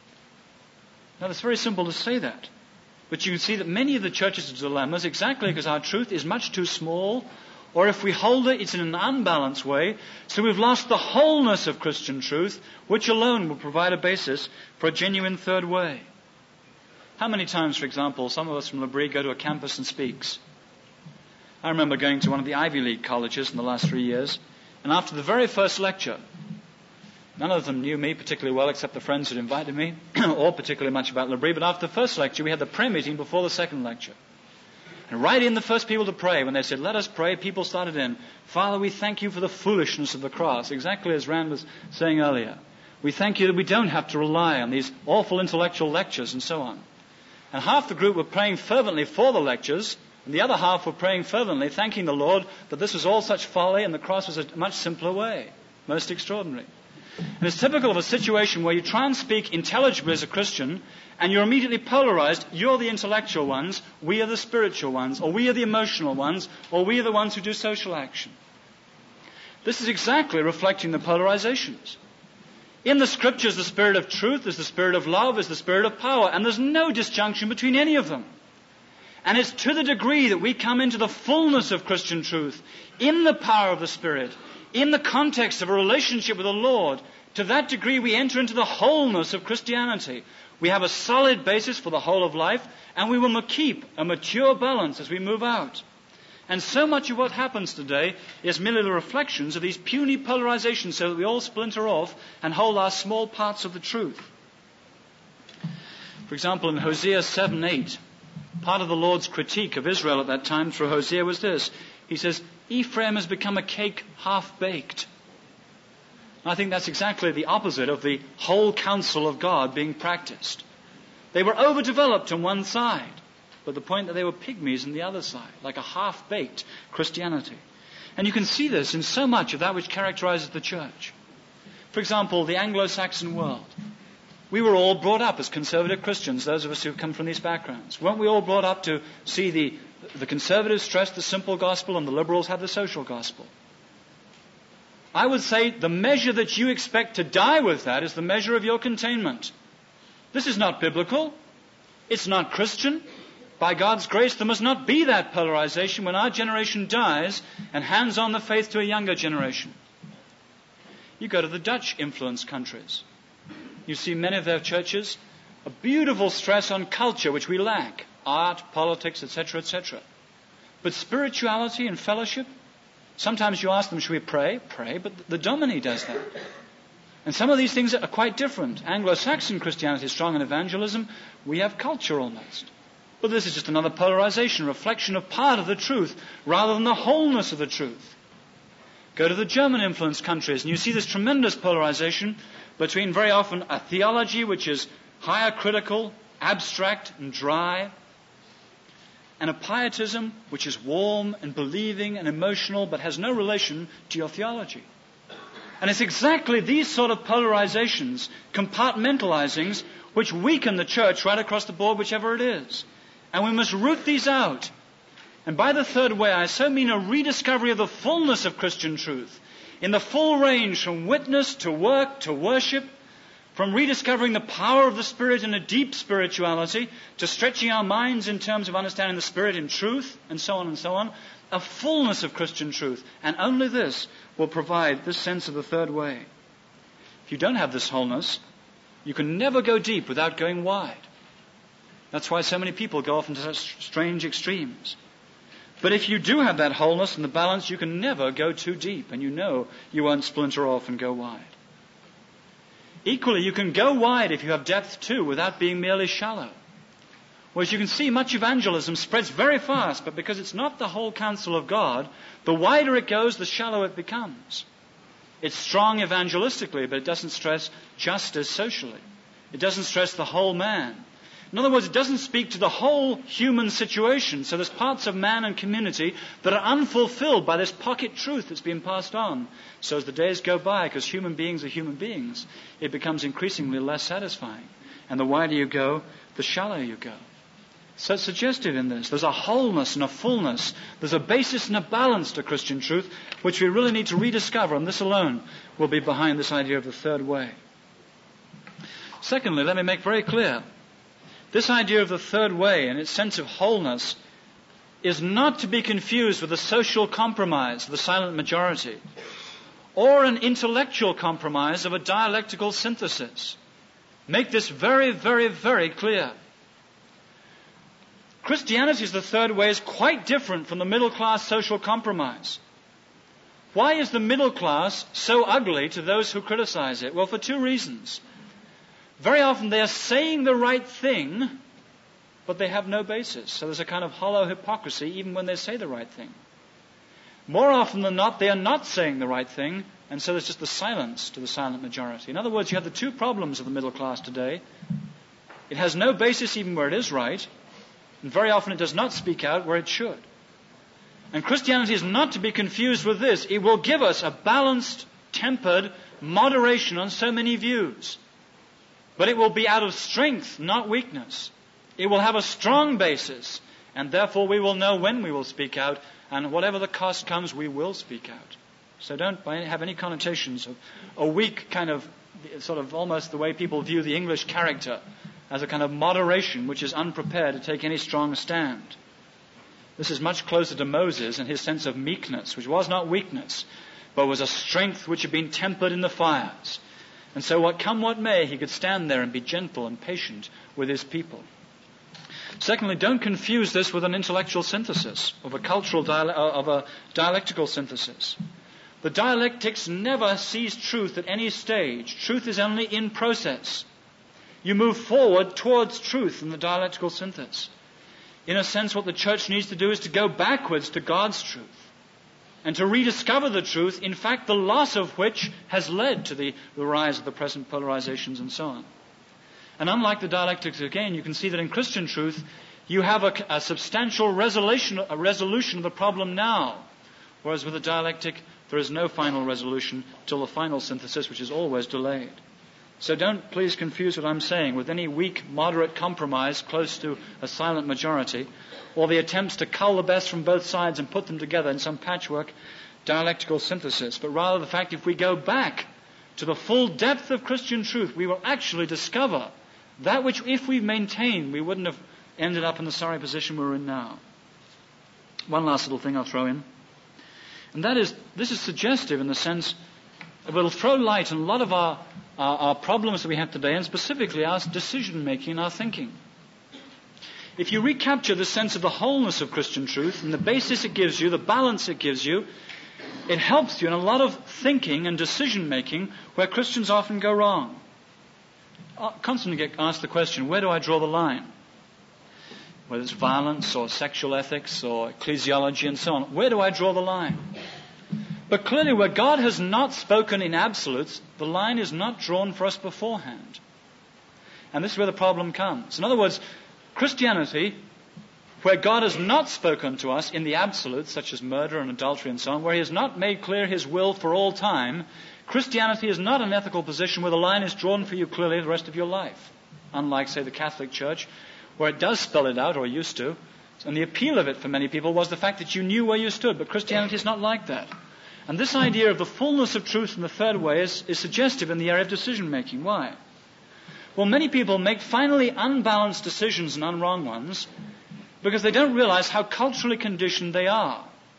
Now, it's very simple to say that. But you can see that many of the church's dilemmas, exactly because our truth is much too small, or if we hold it, it's in an unbalanced way, so we've lost the wholeness of Christian truth, which alone will provide a basis for a genuine third way. How many times, for example, some of us from L'Abri go to a campus and speaks? I remember going to one of the Ivy League colleges in the last 3 years, and after the very first lecture, none of them knew me particularly well except the friends who'd invited me, or particularly much about L'Abri, but after the first lecture, we had the prayer meeting before the second lecture. And right in, the first people to pray, when they said, let us pray, people started in, Father, we thank you for the foolishness of the cross, exactly as Rand was saying earlier. We thank you that we don't have to rely on these awful intellectual lectures and so on. And half the group were praying fervently for the lectures, and the other half were praying fervently, thanking the Lord that this was all such folly and the cross was a much simpler way. Most extraordinary. And it's typical of a situation where you try and speak intelligibly as a Christian, and you're immediately polarized. You're the intellectual ones, we are the spiritual ones, or we are the emotional ones, or we are the ones who do social action. This is exactly reflecting the polarizations. In the Scriptures, the spirit of truth is the spirit of love, is the spirit of power, and there's no disjunction between any of them. And it's to the degree that we come into the fullness of Christian truth, in the power of the Spirit, in the context of a relationship with the Lord, to that degree we enter into the wholeness of Christianity. We have a solid basis for the whole of life, and we will keep a mature balance as we move out. And so much of what happens today is merely the reflections of these puny polarizations so that we all splinter off and hold our small parts of the truth. For example, in Hosea 7:8, part of the Lord's critique of Israel at that time through Hosea was this. He says, Ephraim has become a cake half-baked. I think that's exactly the opposite of the whole counsel of God being practiced. They were overdeveloped on one side, but the point that they were pygmies on the other side, like a half-baked Christianity. And you can see this in so much of that which characterizes the church. For example, the Anglo-Saxon world. We were all brought up as conservative Christians, those of us who come from these backgrounds. Weren't we all brought up to see the conservatives stress the simple gospel and the liberals have the social gospel? I would say the measure that you expect to die with that is the measure of your containment. This is not biblical. It's not Christian. By God's grace, there must not be that polarization when our generation dies and hands on the faith to a younger generation. You go to the Dutch-influenced countries. You see many of their churches, a beautiful stress on culture, which we lack. Art, politics, etc., etc. But spirituality and fellowship, sometimes you ask them, should we pray? Pray, but the dominie does that. And some of these things are quite different. Anglo-Saxon Christianity is strong in evangelism. We have culture almost. But this is just another polarization, reflection of part of the truth, rather than the wholeness of the truth. Go to the German-influenced countries, and you see this tremendous polarization between very often a theology which is higher critical, abstract and dry, and a pietism which is warm and believing and emotional but has no relation to your theology. And it's exactly these sort of polarizations, compartmentalizings, which weaken the church right across the board, whichever it is. And we must root these out. And by the third way, I so mean a rediscovery of the fullness of Christian truth, in the full range from witness to work to worship, from rediscovering the power of the Spirit in a deep spirituality to stretching our minds in terms of understanding the Spirit in truth, and so on, a fullness of Christian truth. And only this will provide this sense of the third way. If you don't have this wholeness, you can never go deep without going wide. That's why so many people go off into such strange extremes. But if you do have that wholeness and the balance, you can never go too deep, and you know you won't splinter off and go wide. Equally, you can go wide if you have depth too, without being merely shallow. Whereas you can see much evangelism spreads very fast, but because it's not the whole counsel of God, the wider it goes, the shallower it becomes. It's strong evangelistically, but it doesn't stress justice socially. It doesn't stress the whole man. In other words, it doesn't speak to the whole human situation. So there's parts of man and community that are unfulfilled by this pocket truth that's been passed on. So as the days go by, because human beings are human beings, it becomes increasingly less satisfying. And the wider you go, the shallower you go. So it's suggestive in this. There's a wholeness and a fullness. There's a basis and a balance to Christian truth, which we really need to rediscover. And this alone will be behind this idea of the third way. Secondly, let me make very clear, this idea of the third way and its sense of wholeness is not to be confused with the social compromise of the silent majority or an intellectual compromise of a dialectical synthesis. Make this very, very, very clear. Christianity's the third way is quite different from the middle-class social compromise. Why is the middle class so ugly to those who criticize it? Well, for two reasons. Very often they are saying the right thing, but they have no basis. So there's a kind of hollow hypocrisy even when they say the right thing. More often than not, they are not saying the right thing, and so there's just the silence to the silent majority. In other words, you have the two problems of the middle class today. It has no basis even where it is right, and very often it does not speak out where it should. And Christianity is not to be confused with this. It will give us a balanced, tempered moderation on so many views. But it will be out of strength, not weakness. It will have a strong basis, and therefore we will know when we will speak out, and whatever the cost comes, we will speak out. So don't have any connotations of a weak kind of, sort of almost the way people view the English character, as a kind of moderation which is unprepared to take any strong stand. This is much closer to Moses and his sense of meekness, which was not weakness, but was a strength which had been tempered in the fires. And so what come what may, he could stand there and be gentle and patient with his people. Secondly, don't confuse this with an intellectual synthesis, of a dialectical synthesis. The dialectics never sees truth at any stage. Truth is only in process. You move forward towards truth in the dialectical synthesis. In a sense, what the church needs to do is to go backwards to God's truth and to rediscover the truth, in fact, the loss of which has led to the rise of the present polarizations and so on. And unlike the dialectics, again, you can see that in Christian truth, you have a substantial resolution of the problem now, whereas with the dialectic, there is no final resolution till the final synthesis, which is always delayed. So don't please confuse what I'm saying with any weak, moderate compromise close to a silent majority, or the attempts to cull the best from both sides and put them together in some patchwork dialectical synthesis, but rather the fact if we go back to the full depth of Christian truth, we will actually discover that which, if we maintained, we wouldn't have ended up in the sorry position we're in now. One last little thing I'll throw in. And that is, this is suggestive in the sense it will throw light on a lot of our problems that we have today, and specifically our decision-making and our thinking. If you recapture the sense of the wholeness of Christian truth and the basis it gives you, the balance it gives you, it helps you in a lot of thinking and decision-making where Christians often go wrong. I constantly get asked the question, where do I draw the line? Whether it's violence or sexual ethics or ecclesiology and so on, where do I draw the line? But clearly where God has not spoken in absolutes, the line is not drawn for us beforehand. And this is where the problem comes. In other words, Christianity, where God has not spoken to us in the absolutes, such as murder and adultery and so on, where he has not made clear his will for all time, Christianity is not an ethical position where the line is drawn for you clearly the rest of your life. Unlike, say, the Catholic Church, where it does spell it out, or used to. And the appeal of it for many people was the fact that you knew where you stood. But Christianity is not like that. And this idea of the fullness of truth in the third way is suggestive in the area of decision-making. Why? Well, many people make finally unbalanced decisions and unwrong ones because they don't realize how culturally conditioned they are.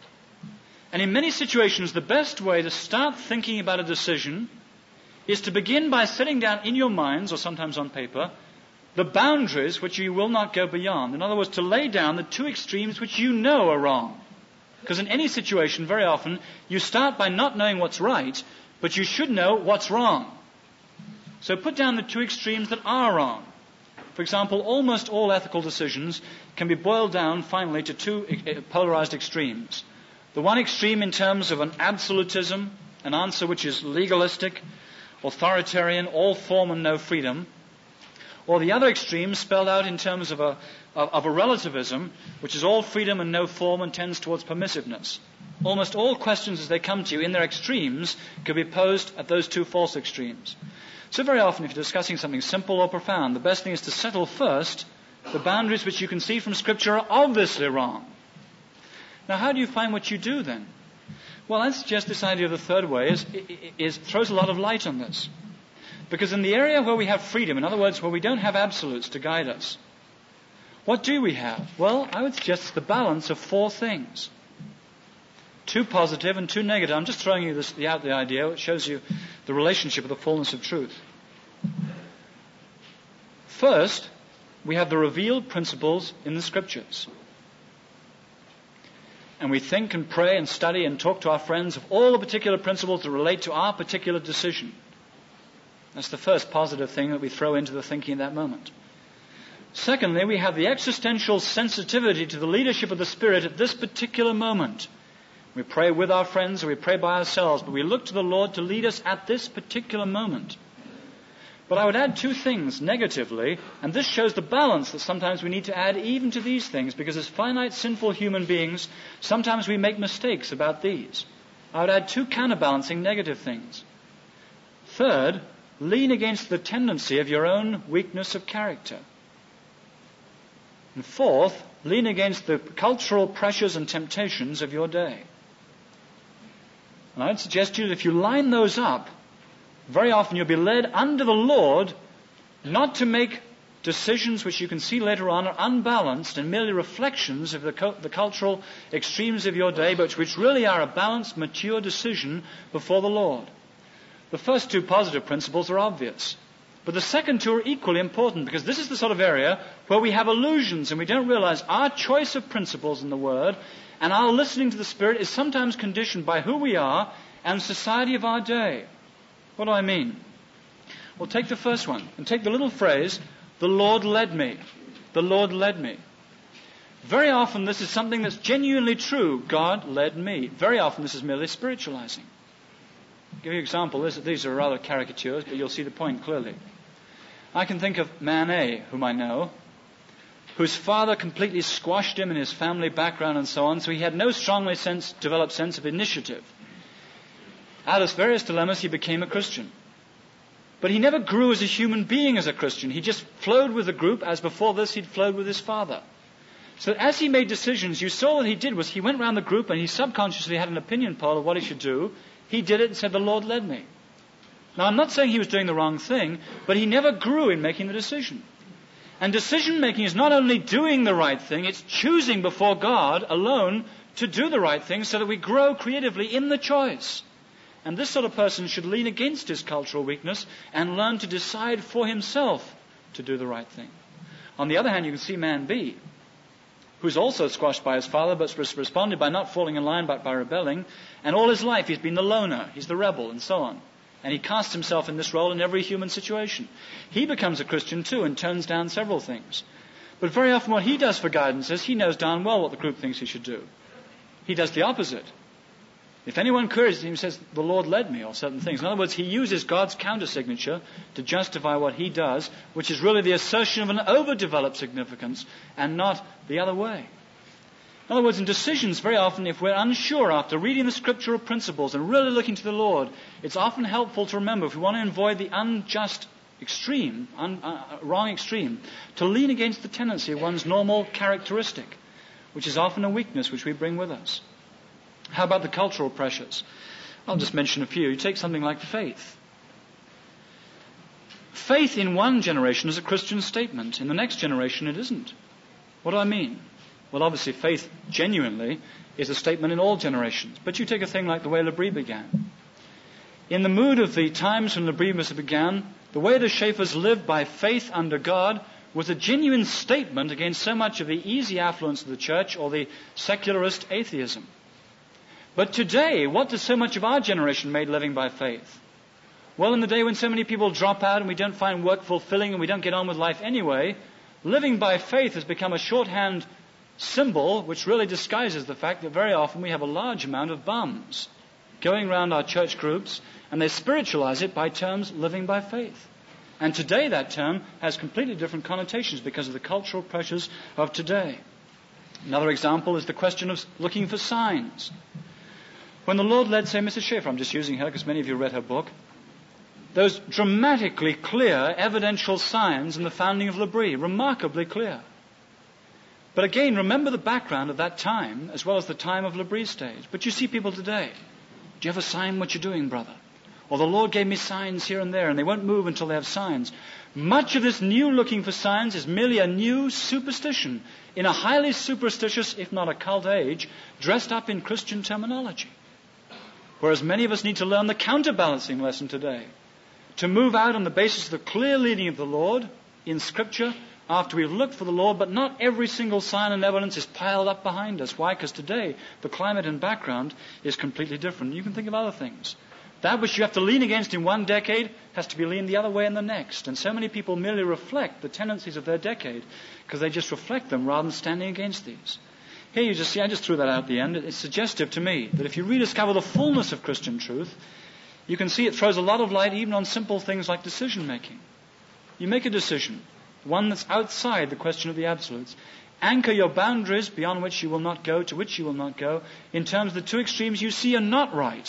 And in many situations, the best way to start thinking about a decision is to begin by setting down in your minds, or sometimes on paper, the boundaries which you will not go beyond. In other words, to lay down the two extremes which you know are wrong. Because in any situation, very often, you start by not knowing what's right, but you should know what's wrong. So put down the two extremes that are wrong. For example, almost all ethical decisions can be boiled down finally to two polarized extremes. The one extreme in terms of an absolutism, an answer which is legalistic, authoritarian, all form and no freedom. Or the other extreme spelled out in terms of a relativism, which is all freedom and no form and tends towards permissiveness. Almost all questions as they come to you in their extremes could be posed at those two false extremes. So very often if you're discussing something simple or profound, the best thing is to settle first the boundaries which you can see from Scripture are obviously wrong. Now how do you find what you do then? Well, I suggest this idea of the third way throws a lot of light on this. Because in the area where we have freedom, in other words, where we don't have absolutes to guide us, what do we have? Well, I would suggest it's the balance of four things. Two positive and two negative. I'm just throwing you the idea. It shows you the relationship of the fullness of truth. First, we have the revealed principles in the Scriptures. And we think and pray and study and talk to our friends of all the particular principles that relate to our particular decision. That's the first positive thing that we throw into the thinking at that moment. Secondly, we have the existential sensitivity to the leadership of the Spirit at this particular moment. We pray with our friends or we pray by ourselves, but we look to the Lord to lead us at this particular moment. But I would add two things negatively, and this shows the balance that sometimes we need to add even to these things, because as finite, sinful human beings, sometimes we make mistakes about these. I would add two counterbalancing negative things. Third, lean against the tendency of your own weakness of character. And fourth, lean against the cultural pressures and temptations of your day. And I would suggest to you that if you line those up, very often you'll be led under the Lord not to make decisions which you can see later on are unbalanced and merely reflections of the cultural extremes of your day, but which really are a balanced, mature decision before the Lord. The first two positive principles are obvious. But the second two are equally important, because this is the sort of area where we have illusions and we don't realize our choice of principles in the Word and our listening to the Spirit is sometimes conditioned by who we are and society of our day. What do I mean? Well, take the first one and take the little phrase, "The Lord led me." The Lord led me. Very often this is something that's genuinely true. God led me. Very often this is merely spiritualizing. I'll give you an example. These are rather caricatures, but you'll see the point clearly. I can think of man A, whom I know, whose father completely squashed him in his family background and so on, so he had no strongly developed sense of initiative. Out of various dilemmas, he became a Christian. But he never grew as a human being as a Christian. He just flowed with the group, as before this he'd flowed with his father. So as he made decisions, you saw what he did was he went around the group and he subconsciously had an opinion poll of what he should do. He did it and said, "The Lord led me." Now, I'm not saying he was doing the wrong thing, but he never grew in making the decision. And decision-making is not only doing the right thing, it's choosing before God alone to do the right thing so that we grow creatively in the choice. And this sort of person should lean against his cultural weakness and learn to decide for himself to do the right thing. On the other hand, you can see man B, who's also squashed by his father, but responded by not falling in line, but by rebelling. And all his life he's been the loner, he's the rebel, and so on. And he casts himself in this role in every human situation. He becomes a Christian too and turns down several things. But very often what he does for guidance is he knows darn well what the group thinks he should do. He does the opposite. If anyone queries him, he says, "The Lord led me," or certain things. In other words, he uses God's counter-signature to justify what he does, which is really the assertion of an overdeveloped significance and not the other way. In other words, in decisions, very often, if we're unsure after reading the scriptural principles and really looking to the Lord, it's often helpful to remember, if we want to avoid the unjust extreme, wrong extreme, to lean against the tendency of one's normal characteristic, which is often a weakness which we bring with us. How about the cultural pressures? I'll just mention a few. You take something like faith. Faith in one generation is a Christian statement. In the next generation, it isn't. What do I mean? Well, obviously, faith genuinely is a statement in all generations. But you take a thing like the way L'Abri began. In the mood of the times when L'Abri began, the way the Schaeffers lived by faith under God was a genuine statement against so much of the easy affluence of the church or the secularist atheism. But today, what does so much of our generation make living by faith? Well, in the day when so many people drop out and we don't find work fulfilling and we don't get on with life anyway, living by faith has become a shorthand symbol which really disguises the fact that very often we have a large amount of bums going around our church groups, and they spiritualize it by terms living by faith. And today that term has completely different connotations because of the cultural pressures of today. Another example is the question of looking for signs. When the Lord led, say, Mrs. Schaeffer, I'm just using her because many of you read her book, those dramatically clear evidential signs in the founding of L'Abri, remarkably clear. But again, remember the background of that time as well as the time of L'Abri's stage. But you see people today. Do you have a sign what you're doing, brother? Or the Lord gave me signs here and there, and they won't move until they have signs. Much of this new looking for signs is merely a new superstition in a highly superstitious, if not occult age, dressed up in Christian terminology. Whereas many of us need to learn the counterbalancing lesson today. To move out on the basis of the clear leading of the Lord in Scripture after we've looked for the Lord, but not every single sign and evidence is piled up behind us. Why? Because today the climate and background is completely different. You can think of other things. That which you have to lean against in one decade has to be leaned the other way in the next. And so many people merely reflect the tendencies of their decade because they just reflect them rather than standing against these. Here you just see, I just threw that out at the end. It's suggestive to me that if you rediscover the fullness of Christian truth, you can see it throws a lot of light even on simple things like decision making. You make a decision, one that's outside the question of the absolutes. Anchor your boundaries beyond which you will not go, to which you will not go, in terms of the two extremes you see are not right.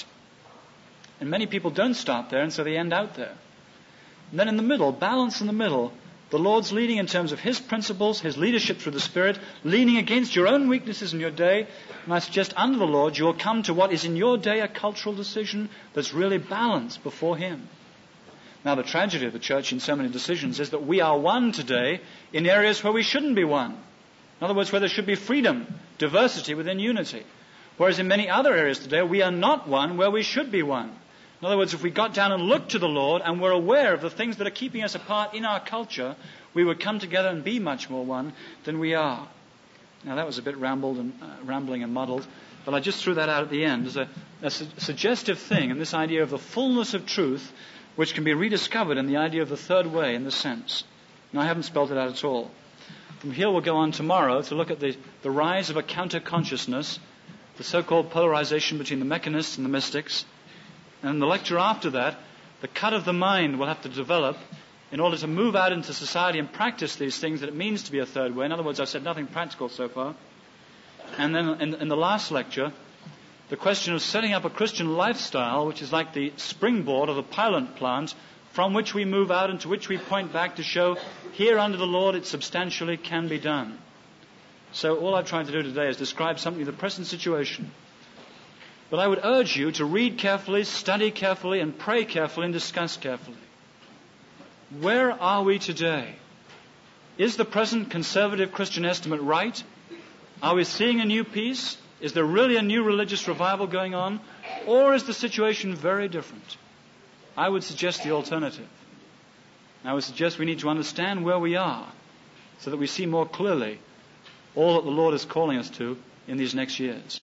And many people don't start there, and so they end out there. And then in the middle, balance in the middle, the Lord's leading in terms of His principles, His leadership through the Spirit, leaning against your own weaknesses in your day. And I suggest under the Lord, you will come to what is in your day a cultural decision that's really balanced before Him. Now, the tragedy of the church in so many decisions is that we are one today in areas where we shouldn't be one. In other words, where there should be freedom, diversity within unity. Whereas in many other areas today, we are not one where we should be one. In other words, if we got down and looked to the Lord and were aware of the things that are keeping us apart in our culture, we would come together and be much more one than we are. Now, that was a bit rambling and muddled, but I just threw that out at the end as a suggestive thing, and this idea of the fullness of truth, which can be rediscovered in the idea of the third way in this sense. And I haven't spelled it out at all. From here we'll go on tomorrow to look at the rise of a counter-consciousness, the so-called polarization between the mechanists and the mystics. And in the lecture after that, the cut of the mind will have to develop in order to move out into society and practice these things that it means to be a third way. In other words, I've said nothing practical so far. And then in the last lecture, the question of setting up a Christian lifestyle, which is like the springboard or the pilot plant, from which we move out and to which we point back to show here under the Lord it substantially can be done. So all I've tried to do today is describe something of the present situation. But I would urge you to read carefully, study carefully, and pray carefully and discuss carefully. Where are we today? Is the present conservative Christian estimate right? Are we seeing a new peace? Is there really a new religious revival going on? Or is the situation very different? I would suggest the alternative. I would suggest we need to understand where we are so that we see more clearly all that the Lord is calling us to in these next years.